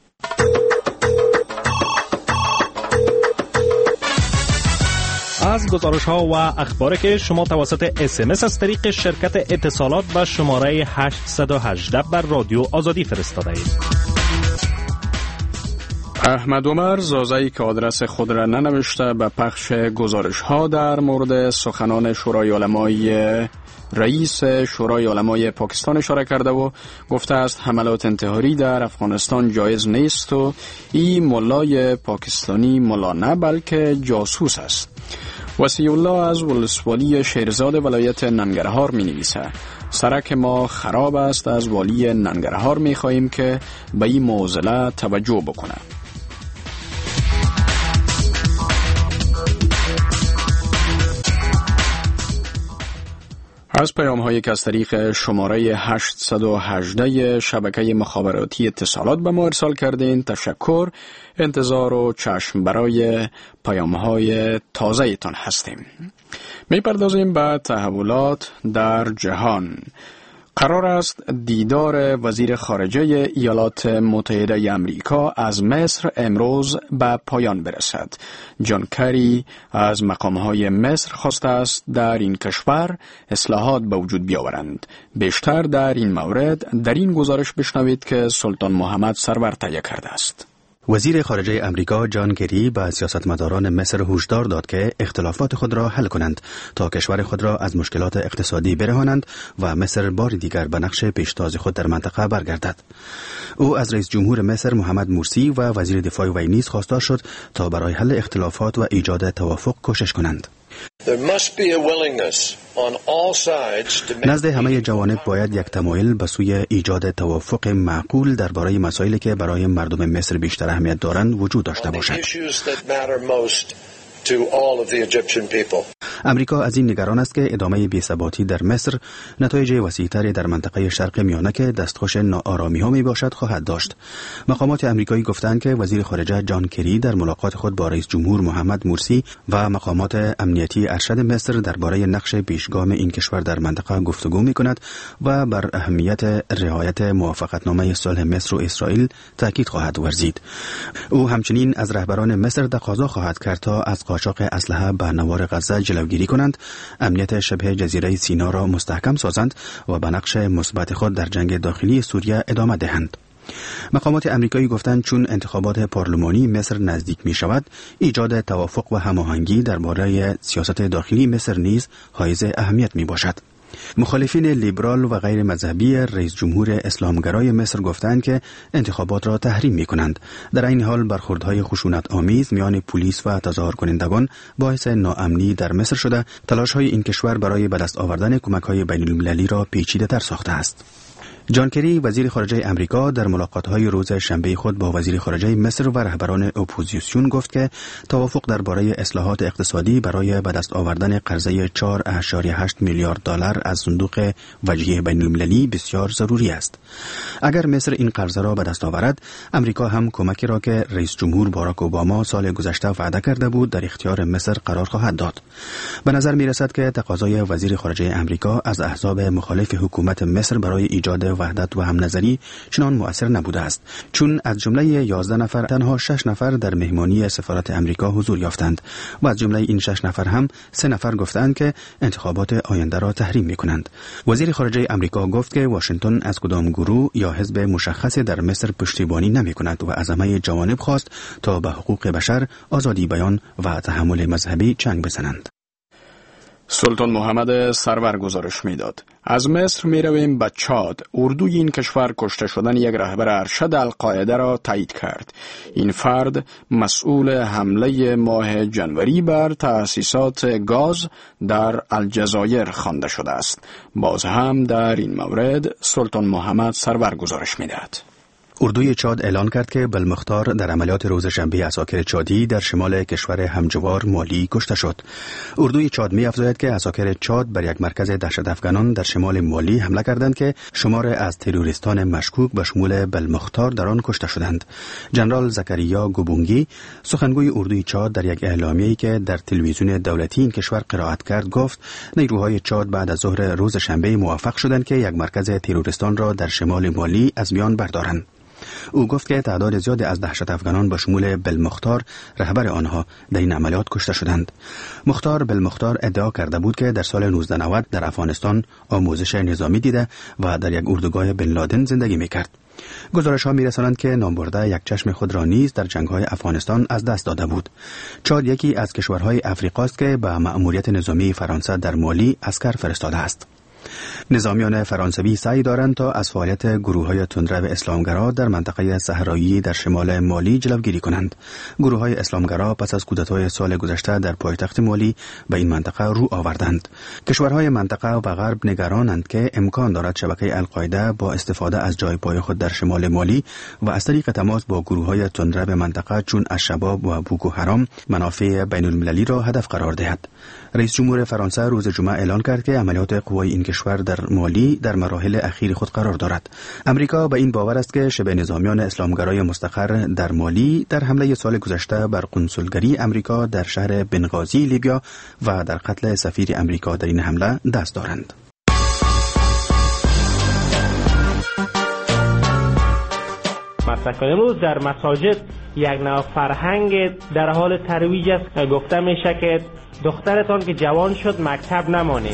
از گزارش‌ها و اخباری که شما توسط SMS از طریق شرکت اتصالات و شماره 818 بر رادیو آزادی فرستاده اید. احمد عمر زازایی که آدرس خود را ننوشته به پخش گزارش ها در مورد سخنان شورای علمای رئیس شورای علمای پاکستان اشاره کرده و گفته است حملات انتحاری در افغانستان جایز نیست و این ملای پاکستانی ملا نه بلکه جاسوس است. وصی الله از ولسوالی شیرزاد ولایت ننگرهار می نویسه سرک ما خراب است، از والی ننگرهار می خواهیم که به این معضله توجه بکنه. از پیام هایی که از طریق شماره 818 شبکه مخابراتی اتصالات به ما ارسال کردین تشکر. انتظار و چشم برای پیام های تازه تان هستیم. می پردازیم به تحولات در جهان. قرار است دیدار وزیر خارجه ایالات متحده امریکا از مصر امروز به پایان برسد. جان کری از مقامهای مصر خواسته است در این کشور اصلاحات به وجود بیاورند. بیشتر در این مورد در این گزارش بشنوید که سلطان محمد سرور تهیه کرده است. وزیر خارجه امریکا جان کری به سیاستمداران مصر هشدار داد که اختلافات خود را حل کنند تا کشور خود را از مشکلات اقتصادی برهانند و مصر بار دیگر به نقش پیشتاز خود در منطقه برگردد. او از رئیس جمهور مصر محمد مرسی و وزیر دفاع وی نیز خواستار شد تا برای حل اختلافات و ایجاد توافق کوشش کنند. نزد همه جوانب باید یک تمایل به سوی ایجاد توافق معقول درباره مسائلی که برای مردم مصر بیشتر اهمیت دارند وجود داشته باشد. امریکا از این نگران است که ادامه بی‌ثباتی در مصر نتایج وسیع‌تری در منطقه شرق میانه که دستخوش ناآرامی‌ها میباشد خواهد داشت. مقامات امریکایی گفتند که وزیر خارجه جان کری در ملاقات خود با رئیس جمهور محمد مرسی و مقامات امنیتی ارشد مصر درباره نقش پیشگام این کشور در منطقه گفتگو می‌کند و بر اهمیت رعایت موافقتنامه صلح مصر و اسرائیل تاکید خواهد ورزید. او همچنین از رهبران مصر تقاضا خواهد کرد تا از قاچاق اسلحه به نوار غزه جلوگیری کنند، امنیت شبه جزیره سینا را مستحکم سازند و به نقش مثبت خود در جنگ داخلی سوریه ادامه دهند. مقامات امریکایی گفتند چون انتخابات پارلمانی مصر نزدیک می شود، ایجاد توافق و هماهنگی درباره سیاست داخلی مصر نیز حائز اهمیت می باشد. مخالفین لیبرال و غیر مذهبی رئیس جمهور اسلامگرای مصر گفتند که انتخابات را تحریم می کنند. در این حال برخوردهای خشونت آمیز میان پلیس و تظاهر کنندگان باعث ناامنی در مصر شده، تلاش‌های این کشور برای به دست آوردن کمک‌های بین‌المللی را پیچیده‌تر ساخته است. جان کری وزیر خارجه امریکا در ملاقات‌های روز شنبه خود با وزیر خارجه مصر و رهبران اپوزیسیون گفت که توافق درباره اصلاحات اقتصادی برای به دست آوردن قرضه 4.8 میلیارد دلار از صندوق وجهی بین‌المللی بسیار ضروری است. اگر مصر این قرضه را به دست آورد، امریکا هم کمکی را که رئیس جمهور باراک اوباما سال گذشته وعده کرده بود در اختیار مصر قرار خواهد داد. به نظر می‌رسد که تقاضای وزیر خارجه امریکا از احزاب مخالف حکومت مصر برای ایجاد وحدت و هم نظری چنان مؤثر نبوده است، چون از جمله 11 نفر تنها 6 نفر در مهمانی سفارت امریکا حضور یافتند و از جمله این 6 نفر هم 3 نفر گفتند که انتخابات آینده را تحریم می‌کنند. وزیر خارجه امریکا گفت که واشنگتن از کدام گروه یا حزب مشخصی در مصر پشتیبانی نمی‌کند و از همه جوانب خواست تا به حقوق بشر، آزادی بیان و تحمل مذهبی چنگ بزنند. سلطان محمد سرور گزارش میداد. از مصر می رویم به چاد. اردوی این کشور کشته شدن یک رهبر ارشد القاعده را تایید کرد. این فرد مسئول حمله ماه جنوری بر تأسیسات گاز در الجزایر خوانده شده است. باز هم در این مورد سلطان محمد سرور گزارش میداد. اردوی چاد اعلان کرد که بلمختار در عملیات روز شنبه عساکر چادی در شمال کشور همجوار مالی کشته شد. اردوی چاد می‌افزاید که عساکر چاد بر یک مرکز دهشت افغانان در شمال مالی حمله کردند که شمار از تروریستان مشکوک به شمول بلمختار در آن کشته شدند. جنرال زکریا گوبونگی سخنگوی اردوی چاد در یک اعلامیه‌ای که در تلویزیون دولتی این کشور قرائت کرد گفت نیروهای چاد بعد از ظهر روز شنبه موفق شدند که یک مرکز تروریستان را در شمال مالی از میان بردارند. او گفت که تعداد زیادی از دهشت افغانان با شمول بلمختار رهبر آنها در این عملیات کشته شدند. مختار بلمختار ادعا کرده بود که در سال 1990 در افغانستان آموزش نظامی دیده و در یک اردوگاه بن لادن زندگی میکرد. گزارش ها میرسانند که نامبرده یک چشم خود را نیز در جنگ های افغانستان از دست داده بود. چاد یکی از کشورهای افریقاست که به مأموریت نظامی فرانسه در مالی عسکر فرستاده است. نظامیان فرانسوی سعی دارند تا از فعالیت گروه‌های تندرو اسلامگرا در منطقه صحرایی در شمال مالی جلوگیری کنند. گروه‌های اسلامگرا پس از کودتای سال گذشته در پایتخت مالی به این منطقه رو آوردند. کشورهای منطقه و غرب نگرانند که امکان دارد شبکه القاعده با استفاده از جای پای خود در شمال مالی و از طریق تماس با گروه‌های تندرو منطقه چون الشباب و بوکو حرام منافع بین‌المللی را هدف قرار دهد. رئیس جمهور فرانسه روز جمعه اعلان کرد که عملیات قوای این کشور در مالی در مراحل اخیر خود قرار دارد. امریکا به این باور است که شبه نظامیان اسلامگرای مستقر در مالی در حمله سال گذشته بر قنصلگری امریکا در شهر بنغازی لیبیا و در قتل سفیر امریکا در این حمله دست دارند. امروز در مساجد یک نوع فرهنگ در حال ترویج است. گفته میشه که دخترتان که جوان شد مکتب نمانین.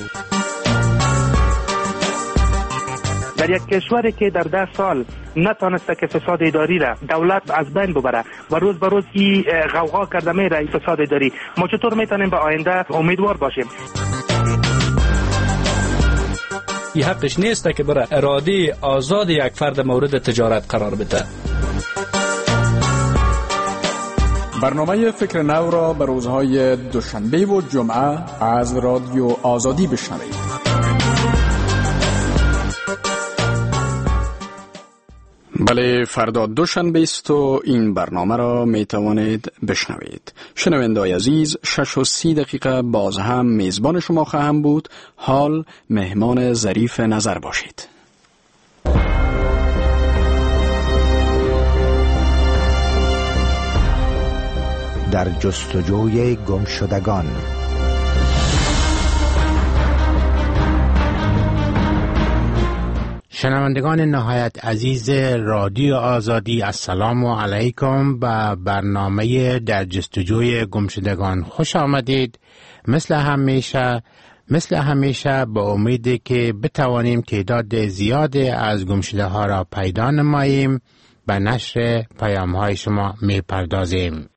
در یک کشوری که در 10 سال نتانسته که فساد اداری را دولت از بین ببره و روز به روز این غوغا کرده میره فساد اداری، ما چطور میتونیم به آینده امیدوار باشیم؟ این حقش نیست که برای اراده آزاد یک فرد مورد تجارت قرار بده. برنامه فکر نو را به روزهای دوشنبه و جمعه از رادیو آزادی بشنوید. بله، فردا دوشنبه است و این برنامه را می توانید بشنوید. شنونده‌های عزیز، 6:30 باز هم میزبان شما خواهم بود. حال مهمان ظریف نظر باشید. در جستجوی گمشدگان. شنوندگان نهایت عزیز رادیو آزادی، السلام علیکم. به برنامه در جستجوی گمشدگان خوش آمدید. مثل همیشه با امید که بتوانیم تعداد زیادی از گمشده ها را پیدا نماییم، به نشر پیام های شما می پردازیم.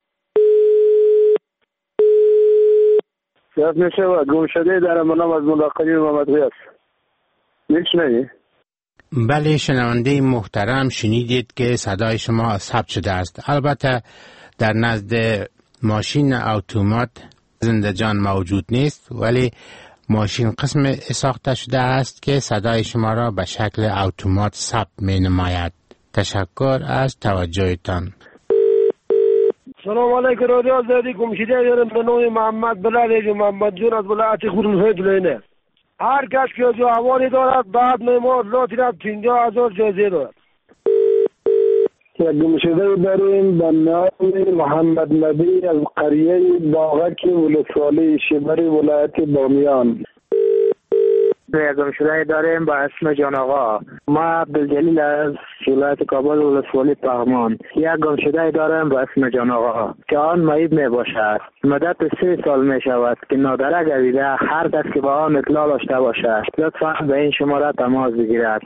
صرف میشه و گمشده در منام از ملاقاتی محمد است. میشنوی؟ بله شنونده محترم، شنیدید که صدای شما ثبت شده است. البته در نزد ماشین اتومات زنده جان موجود نیست، ولی ماشین قسم ساخته شده است که صدای شما را به شکل اتومات ثبت می نماید. تشکر از توجهتان. سلام علیکم رادیو آزادی. گمشده دارم به نام محمد بلال محمد جون از ولایت خرمشهر دلینه. هر کس که جو حوالی دارد بعد میمار لاتی را 50,000 جایزه دارد. یک گمشده داریم به نام محمد نبی از قریه باغک ولسوالی شبری ولایت بامیان. یک گمشده داریم با اسم جان آقا. ما عبدالجلیل از ولایت کابل ولسوالی پغمان. یک گمشده داریم با اسم جان آقا که آن معیب می باشد. مدت 3 سال می شود که نادره گردیده. هر کس که با آن اطلاع داشته باشد لطفا به این شماره تماس بگیرد.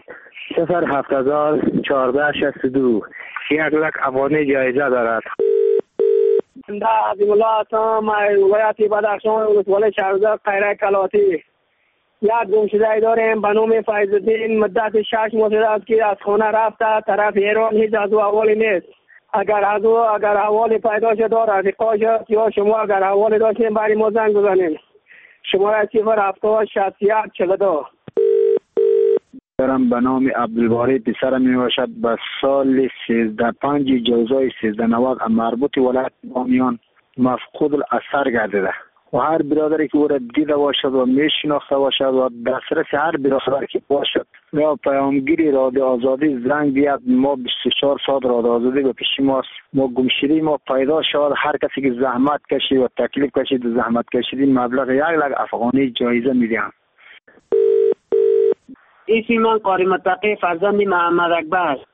0701462 1 لک افغانی جایزه دارد. در عظیم الله هستم، ولایت بدخشان ولسوالی شهرزاد خیره کلاتی. یک گمشده داریم به نام فیض‌الدین. مدت 6 ماه است که از خانه رفته طرف ایران. هیچ از او حوالی نیست. اگر حوالی پیدا شد رفیقا شد یا شما اگر حوالی داشتیم برای ما زنگ بزنیم. شماره 0706142. دارم به نام عبدالباری پسرم می باشد. به سال 13 جوزای 1390 مربوط ولایت بامیان مفقود الاثر گردیده و هر برادری که او را دیده باشد و میشناخته باشد و دسترس هر برادری که باشد یا پیامگیری رادیو آزادی زنگ بیاد. ما 24 ساعت رادیو آزادی به پیش ماست. ما گمشدگی ما پیدا شد. هر کسی که زحمت کشید و تکلیف کشید و زحمت کشیدی مبلغ 1 لک افغانی جایزه میدیم. اسم من قاری متقی فرزند محمد اکبر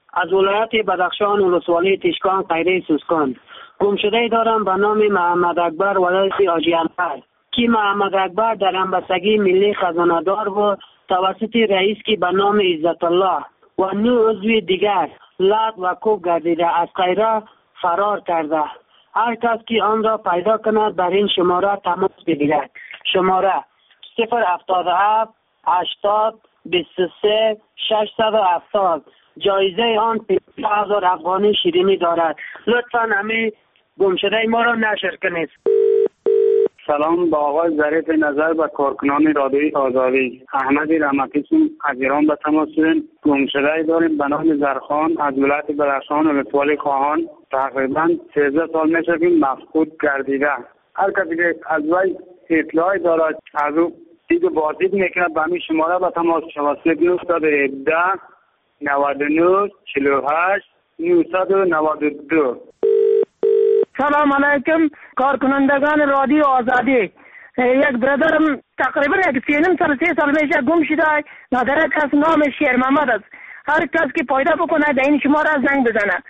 از ولایت بدخشان ولسوالی تشکان قیره سوسکان. گمشده دارم به نام محمد اکبر ولد حاجی احمد که محمد اکبر در همبستگی ملی خزانه دار و توسط رئیس که به نام عزت الله و 9 عضو دیگر لط و کوب گردیده از قیره فرار کرده. هر کس که آن را پیدا کند در این شماره تماس بگیرد. شماره 077 80 23 670. جایزه آن 50,000 افغانی شیرینی دارد. لطفاً همه گمشده ما را نشر کنید. سلام با آقای ظریف نظر و کارکنان رادیوی آزادی. احمد رحمتی از ایران به تماس شدیم. گمشده داریم به نام زرخان از ولایت بدخشان و ولسوالی خواهان. تقریبا 13 سال میشه که مفقود گردیده. هر کسی که از وی اطلاعی دارد از او دید و بازدید میکنه به همین شماره به تماس شود. 917 99 48 992. سلام علیکم کارکنندگان رادیو آزادی. یک برادرم تقریبا 3 سال میشه گم شده. نداره کس نام شیر محمد است. هر کس که پیدا بکنه در این شماره زنگ بزنه.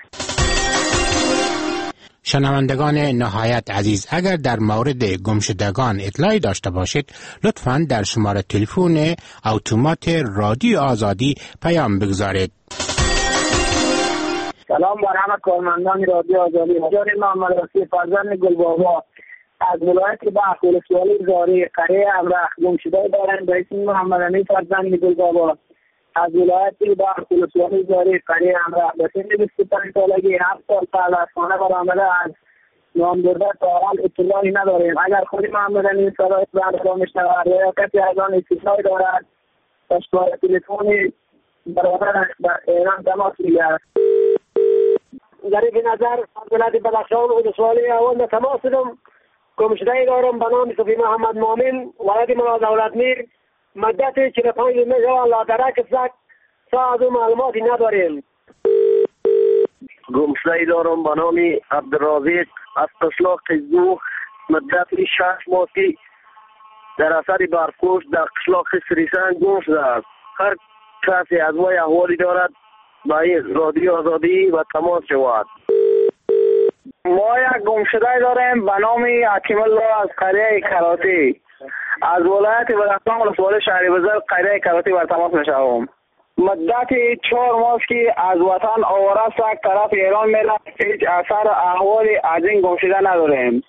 شنوندگان نهایت عزیز، اگر در مورد گمشدگان اطلاعی داشته باشید لطفاً در شماره تلفن اتومات رادیو آزادی پیام بگذارید. سلام بر همه کارمندان رادیو آزادی. حضور محمد رفیع فرزند گلبابا از ولایت بلخ ولسوالی زاری قریه ابرخ گمشده دارند به اسم محمد امین فرزند گلبابا از ولایت بلخ ولسوالی زاری قریه ابرخ به سن 25 سالگی 7 سال قبل از خانه برآمده از نام برده تا حال اطلاعی نداریم. اگر خود محمد امین صدای بند را میشنود یا کسی از آن اطلاعی دارد با شماره تلفن برادرش در ایران تماس میگیرد. ظریف نظر از ولایت بدخشان ولسوالی اول به تماس شدم. گمشده دارم به نام صفی محمد مؤمن ولد ملا دولت میر مدت 45 میشه لادرک سگ تا از او معلوماتی نداریم. گمشده دارم به نام عبدالرازق از قشلاق قزدو مدت 6 ماهی در اثر برفکوش در قشلاق سریسان گم شده است. هر کسی از وی احوالی دارد با این رادیو آزادی و تماس شود. ما یک گمشده داریم به نام حکیم الله از قریه کراتی از ولایت بدخشان ولسوالی شهری بزرگ قریه کراتی بر تماس میشوم. مدت 4 ماه که از وطن آواره است طرف ایران میره. هیچ اثر احوالی از این گمشده نداریم.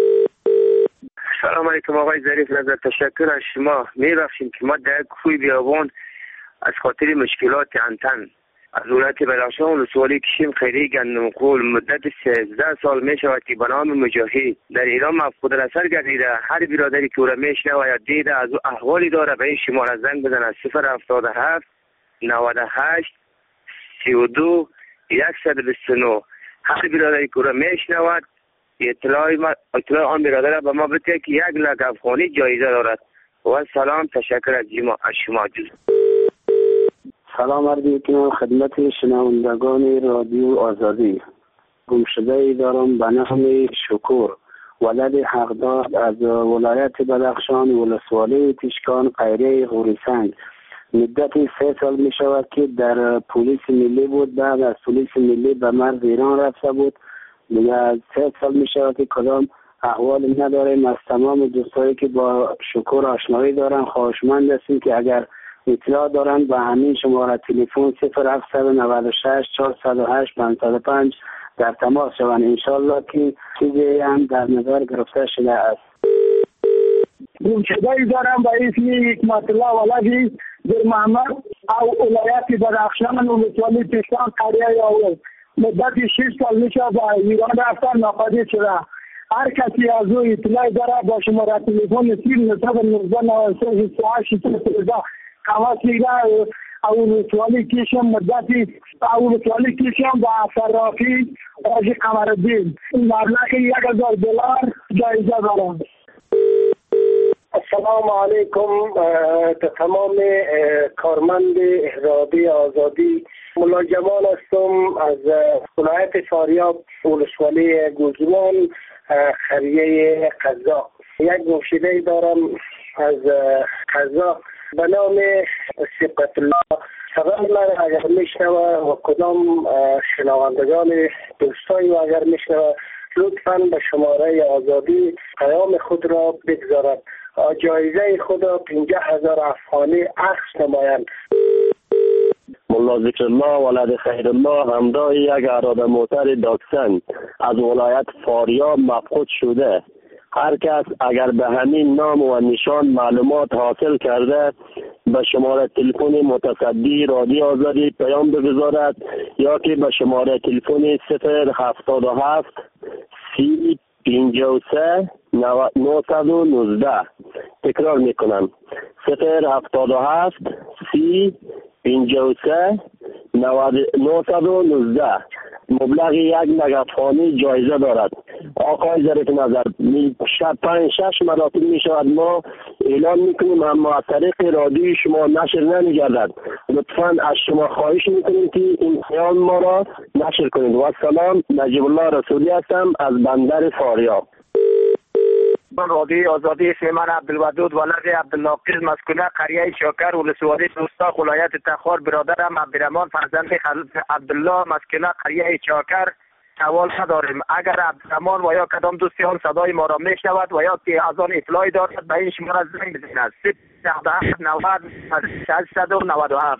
سلام علیکم آقای ظریف نظر. تشکر از شما. می‌بخشیم که ما در کوی بیابان از خاطر مشکلات انتن از ولایت بدخشان ولسوالی کشیم خیریه گندمقول مدت 13 سال می شود که به نام مجاهد در ایران مفقود الاثر گردیده. هر برادری که او را میشنوه یا دیده از او احوالی داره به این شماره زنگ بزنه 077 98 32 129. هر برادری که او را میشنود اطلاع آن برادر به ما بده که 1 لک افغانی جایزه دارد. و سلام. تشکر از شما جز. سلام عرض می‌کنم خدمت شنوندگان رادیو آزادی. گمشده دارم به نام شکور ولد حقداد از ولایت بدخشان ولسوالی تشکان قیره غوریسنگ مدت 3 سال می شود که در پلیس ملی بود. بعد از پلیس ملی به مرز ایران رفته بود. دیگر 3 سال می شود که کدام احوال نداریم. از تمام دوستایی که با شکور آشنایی دارن خواهشمند هستیم که اگر اطلاع دارن به همین شماره تلفن 0796 408 505 در تماس شوند. انشالله که چیزی هم در نظر گرفته شده است. گمشده دارم به اسم حکمت الله ولدی در محمد او ولایت بدخشان ولسوالی تشکان قریه اول مدت 6 سال میشه با ایران رفتن ناپدید شده. هر کسی از او اطلاع داره با شماره تلفن 01993 تماس میگیره. اول سوالی کشم مدتی اول کشم با صرافی حاجی قمرالدین مبلغ $1000 جایزه دارم. السلام علیکم تمام کارمند رادیو آزادی. ملا جمال هستم از ولایت فاریاب ولسوالی گوزوان قریه قزاق. یک گمشده دارم از قزاق به نام سبقت الله صدای من اگر میشنوه و کدام شنوندگان دوستایی و اگر میشنوه لطفاً به شماره آزادی پیام خود را بگذارد. جایزه خود را 50,000 افغانی اخذ نمایند. ملا ذکرالله ولد خیرالله همراه یک اراده موتر داکسن از ولایت فاریاب مفقود شده. هر کس اگر به همین نام و نشان معلومات حاصل کرده به شماره تلفن متصدی رادیو آزادی پیام بگذارد یا که به شماره تلفن 077 353 919. تکرار میکنم 077 353 919. مبلغ 1 نگ افغانی جایزه دارد. آقای ظریف نظر 5-6 مراتب می شود ما اعلان میکنیم اما از طریق رادیوی شما نشر نمیگردد. لطفاً از شما خواهش میکنیم که این پیام ما را نشر کنید. و سلام، نجیب الله رسولی هستم از بندر فاریاب. رادیو آزادی سیمان عبدالودود ولد عبدالناقص مسکونه قریه چاکر ولسوالی دوستا ولایت تخار برادرم عبدالرحمن فرزند عبدالله مسکونه قریه چاکر سوال داریم. اگر عبدالرحمن و یا کدام دوستی آن صدای ما را میشنود و یا که از آن اطلاعی دارد به این شماره زنگ بزنید 397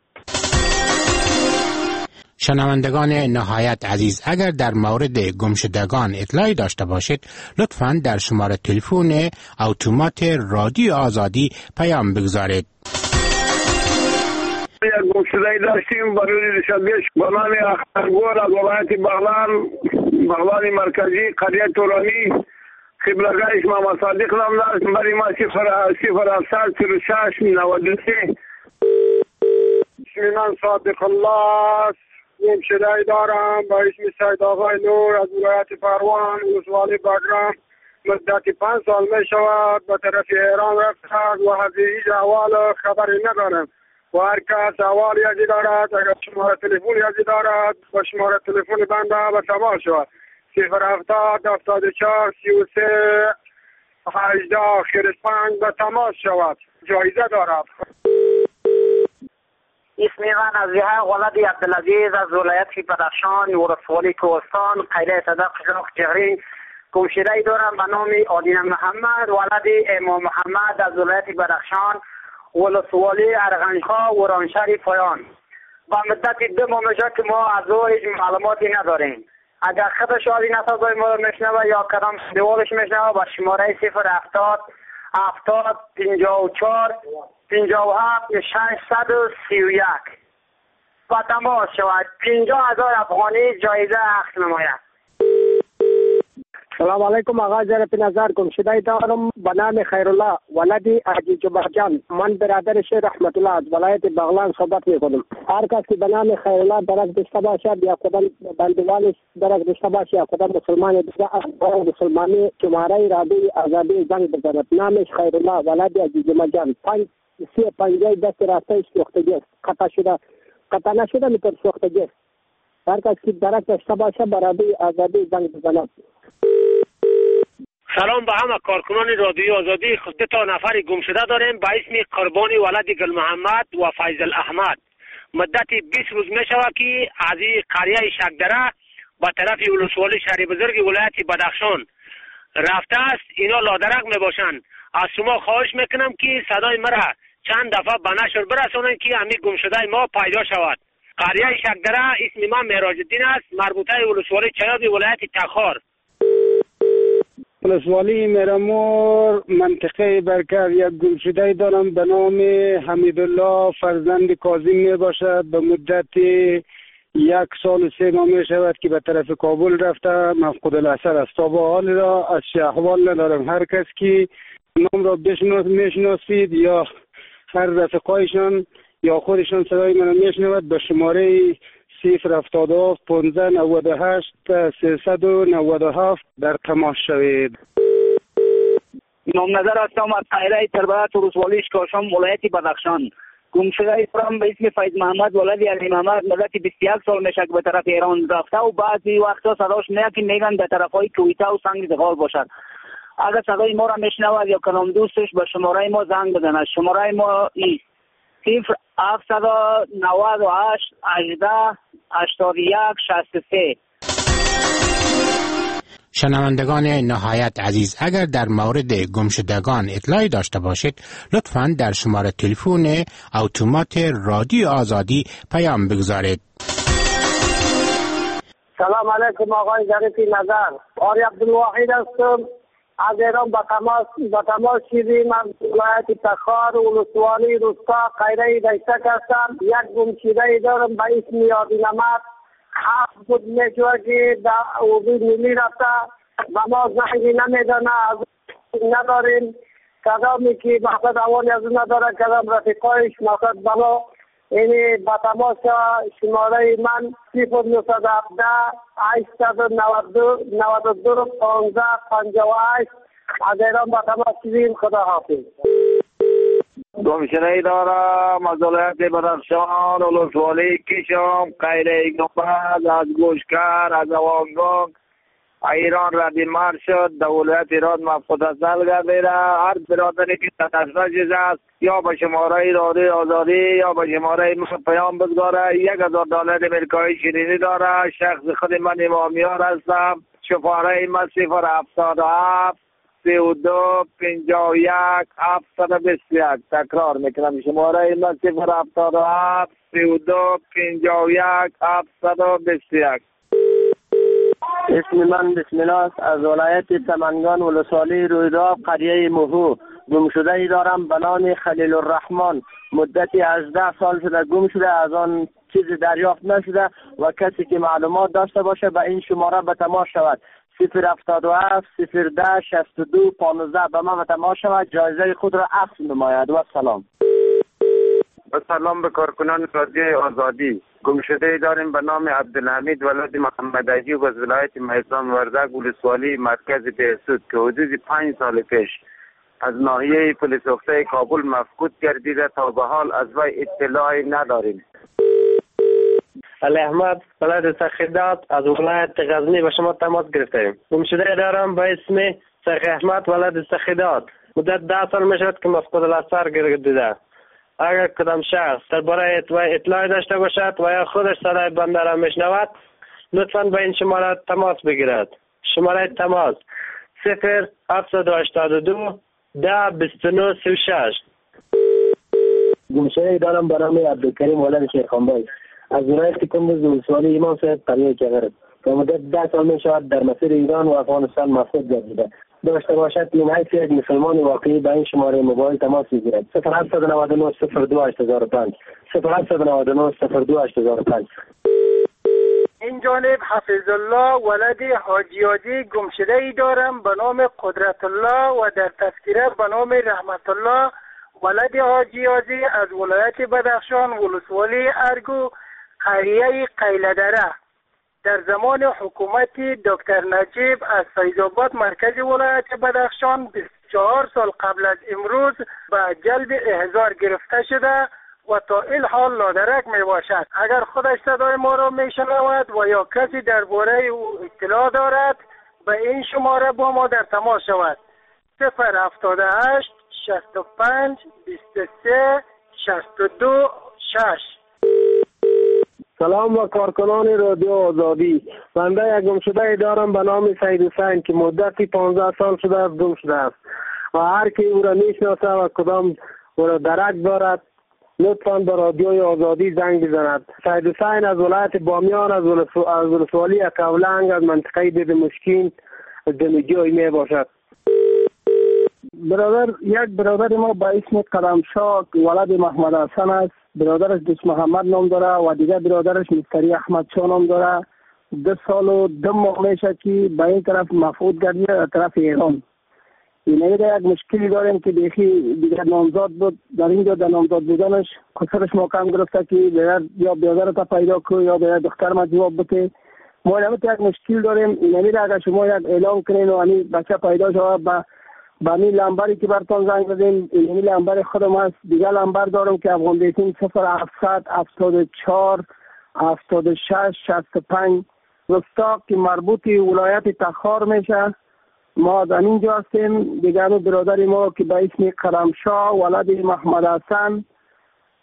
شنوندگان نهایت عزیز، اگر در مورد گمشدگان اطلاعی داشته باشید لطفاً در شماره تلفن اتومات رادیو آزادی پیام بگذارید. یک گمشدگی داشتیم برای شبیش به نام اخترگور از ولایت بغلان مرکزی قریه تورانی قبلگاهش محمد صادق نام داشت. برای ما 070 93 من صادق الله گمشدگی دارم با اسم سید آقای نور از ولایت پروان ولسوالی بگرام. مدت 5 سال می شود به طرف ایران رفتند و از هیچ احوال خبری ندارم و هر کس احوال یکی دارد اگر شماره تلفن یکی دارد با شماره تلفن بنده به تماس شود 070 74 33 18 5 به تماس شود. جایزه دارد. اسم من از یه ولد عبدالعزیز از ولایت بدخشان ولسوالی کوهستان قریه صدق شاخ جهری گمشدگی دارم به نام آدین محمد ولد امام محمد از ولایت بدخشان ولسوالی ارغنج‌ها ورانشهر پایان. با مدت 2 ماه میشه که ما از او هیچ معلوماتی نداریم. اگر خودش آدین صدای ما رو میشنوه یا کدام دیوالش میشنوه با شماره 070 70 54 57 631 با تماس شود. 50,000 افغانی جایزه اخذ نماید. سلام علیکم آقا ظریف نظر گمشدگی دارم به نام خیرالله ولد عجیج برجان. من برادر شیر رحمت الله از ولایت بغلان صحبت میکنم. هر کس که به نام خیرالله درک داشته باشد یا کدام بندوالش درک داشته باشد یا کدام مسلمان دیگه مسلمانی شماره رادیو آزادی زنگ بزند. نامش خیرالله ولد عجیج برجان 5 دست راستش سوختگی است. قطع نشده میتر سوختگی است. هر کس که درک داشته باشد به رادیو آزادی زنگ بزند. سلام به همه کارکنان رادیو آزادی. خود 2 نفر گمشده داریم به اسم قربانی ولد گل محمد و فیضل احمد. مدت 20 روز می شود که از قریه شکدره به طرف ولسوالی شهر بزرگ ولایت بدخشان رفته است. اینا لادرک می باشند. از شما خواهش میکنم که صدای مرا چند دفعه به نشر برسانند که همین گمشده ما پیدا شود. قریه شکدره اسم من مهراج الدین است، مربوطه ولسوالی چیاد ولایت تخار. ولسوالی میرمور منطقه برکر یک گمشدگی دارم به نام حمیدالله فرزند کاظم می باشد. به مدت 1 سال و 3 ماه می شود که به طرف کابل رفته مفقود الاثر است. تا به حال را از احوال ندارم. هر کس که نام را میشناسید یا هر رفقایشان یا خودشان صدای من میشنود به شماره 077 15 98 397 در تماس شوید. نام نظر هستم از قریه تربیت ولسوالی کاشان ولایت بدخشان. گمشدگی دارم به اسم فیض محمد ولد علی محمد. مدت 21 سال میشه که به طرف ایران رفته و بعضی وقتا صداش میگن به طرفای کویته و سنگ زغال باشد. اگر صدای ما را میشنود یا کدام دوستش به شماره ما زنگ بزند. شماره ما است 0798 18 81 63. شنوندگان نهایت عزیز، اگر در مورد گمشدگان اطلاعی داشته باشید لطفاً در شماره تلفن اتومات رادیو آزادی پیام بگذارید. سلام علیکم آقای ظریفی نظر. آری عبدالواحد هستم. از ایران با تماس شدیم از ولایت تخار و ولسوالی روستا قیره دشتک هستم. یک گمشده دارم به اسم یادی نمد. 7 بود میشوه که در اوبی ملی رفته و ما زنگی نمیدانه از نداریم. کدامی که مقصد اوانی از نداره کدام رفیقایش مقصد بلا اینی با تماس شماره من 0917 892 92 15 58 از ایران با تماس شدیم. خدا حافظ. گمشده دارم از ولایت بدخشان ولسوالی کشم قیره گنبد از گوشکر از اوانگانگ ایران ردیمر شد در ولایت ایران مفقودسل گردیده. هر برادری که تشخیص است یا به شماره رادیو آزادی یا به شماره پیام بگذاره. $1000 امریکایی شیرینی داره. شخص خود من امامیار هستم. شماره من 077 32 51 721. تکرار میکنم شماره من 077 32 51 721. اسم من بسم الله است. از ولایت سمنگان ولسوالی رویداد قریه مهو. گمشده ای دارم به نام خلیل الرحمن. مدتی 18 سال شده گم شده. از آن چیزی دریافت نشده و کسی که معلومات داشته باشه به این شماره به تماس شود. 077 010 62 15 به من به تماس شود. جایزه خود را اخذ نماید. و سلام. و سلام به کارکنان رادیو آزادی. گمشده داریم به نام عبدالحمید ولد محمد ایوب از ولایت میثم وردک ولسوالی مرکز بهسود که حدود 5 سال پیش از ناحیه پلیس اخته کابل مفقود گردیده. تا به حال از وی اطلاعی نداریم. علی احمد ولایت سخیدات از ولایت غزنی به شما تماس گرفتیم. گمشده دارم به اسم سخی احمد ولایت سخیدات. مدت 10 سال میشد که مفقود الاثر گردیده. اگر کدام شخص درباره اطلاعی داشته باشد و یا خودش صدای بنده را میشنود لطفاً به این شماره تماس بگیرد. شماره تماس 0782 10 29 36. گمشده دارم به نام عبدالکریم ولد شیخانبای از ولایت کندوز ولسوالی امام صاحب قریه کغرب که مدت 10 سال می شود در مسیر ایران و افغانستان مفقود گردیده. داشته باشد این حیث یک مسلمان واقعی به این شماره موبایل تماس بگیرد. 0799 02 8005 0799 02 8005. این جانب حفظ الله ولد حاجیادی گمشده ای دارم به نام قدرت الله و در تذکره به نام رحمت الله ولد حاجیادی از ولایت بدخشان ولسوالی ارگو قریه قیلدره. در زمان حکومت دکتر نجیب از فیض‌آباد مرکز ولایت بدخشان 24 سال قبل از امروز به جلب احضار گرفته شده و تا این حال لادرک می باشد. اگر خودش صدای ما را می شنود و یا کسی درباره او اطلاع دارد به این شماره با ما در تماس شود. 078 65 23 62 6. سلام و کارکنان رادیو آزادی. بنده یک گمشده دارم به نام سید حسین که مدتی 15 سال شده است گم شده است و هر کی او را میشناسه و کدام او را درک دارد لطفاً به رادیوی آزادی زنگ بزند. سید حسین از ولایت بامیان از ولسوالی قولنگ از منطقه دید مشکین دمیجوی می باشد. یک برادر ما به اسم قدمشاه ولد محمد حسن است. برادرش دوست محمد نام داره و دیگر برادرش مستری احمد شاه نام داره. 2 سال و 2 ماه میشه که به این طرف مفقود گردیده در طرف ایران. این یک مشکلی داریم که دیگر نامزاد بود. در اینجا در نامزاد بودنش خسرش محکم گرفته که یا برادر تا پیدا کنه یا باید دختر ما جواب بده. ما یک مشکل داریم. این اگر شما یک اعلام کنین و این بچه پیدا شود با این لنبری که برتان زنگ بدیم این لنبر خودم هست. دیگر لنبر دارم که افغان دیتین 0700 74 76 65 رستا که مربوط ولایت تخار میشه. ما در اینجا هستیم. دیگر برادر ما که به اسم قدمشاه ولد محمد حسن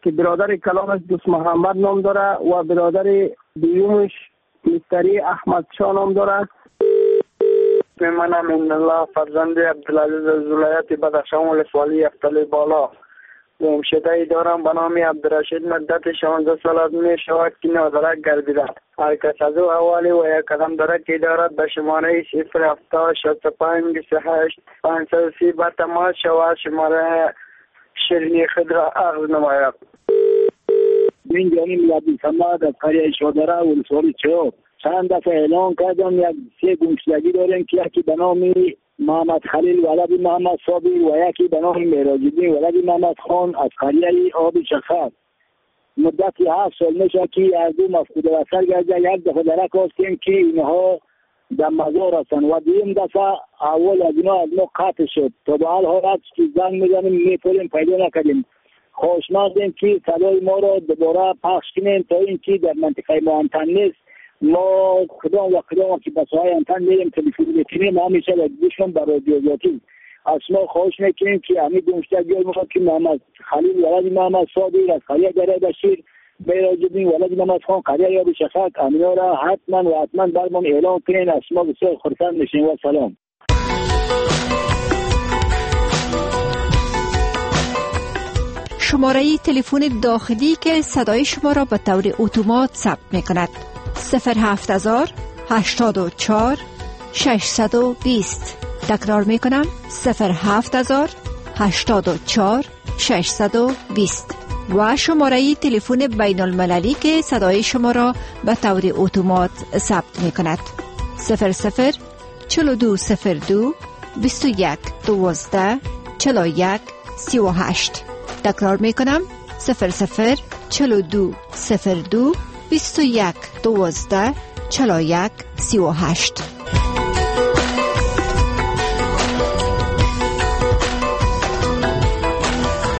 که برادر کلامش دوست محمد نام داره و برادر دیومش مستری احمد شاه نام داره. منم این الله فرزند عبدالعزیز از ولایت بدخشان ولسوالی افتال بالا. گمشده دارم به نام عبدالرشید. مدت 16 سال می شود که نادرک گردیده. هر کس از او حوالی و یک قدم درک دارد به شماره 070 65 38 530 به تماس شود. شماره شیرینی خود را عرض نماید. من جانی میلادی سماد از قریه شادره ولسوالی چوب. چند دفعه اعلان کردم یک 3 گمشدگی داریم که یکی به نام محمد خلیل ولد محمد صابر و یکی به نام معراج الدین ولد محمد خان از قریه آب شخص. مدتی 7 سال میشه که از دو مفقود وصل گرده. یک دفعه درک هستیم که اینها در مزار هستن و دیم دفعه اول از اینا از ما قطع شد. تا به حال حالت که زنگ میزنیم میپولیم پیدا نکردیم. خوشمندیم که صدای ما را دوباره پخش کنیم تا این که در منطقه ما انتن نیست. ما کدام و کدام که بسای انتن میریم تلفن میکنیم همیشه و گوشم بر رادیو آزادی. از ما خواهش میکنیم که همین گمشدگی ما که محمد خلیل ولد محمد صابر از قریه دره بشیر معراج الدین ولد محمد خان قریه یاب شفق امینا را حتما و حتما برمان اعلام کنین. از ما بسیار خرسند میشیم و سلام. شماره تلفن داخلی که صدای شما را به طور اتومات ثبت میکند 07000 84 620. تکرار میکنم 07000 84 620 و شماره تلفن بین المللی که صدای شما را به طور اتومات ثبت میکند 00 4202 21 12 41 38. تکرار میکنم 00 4202 21 12 41 38.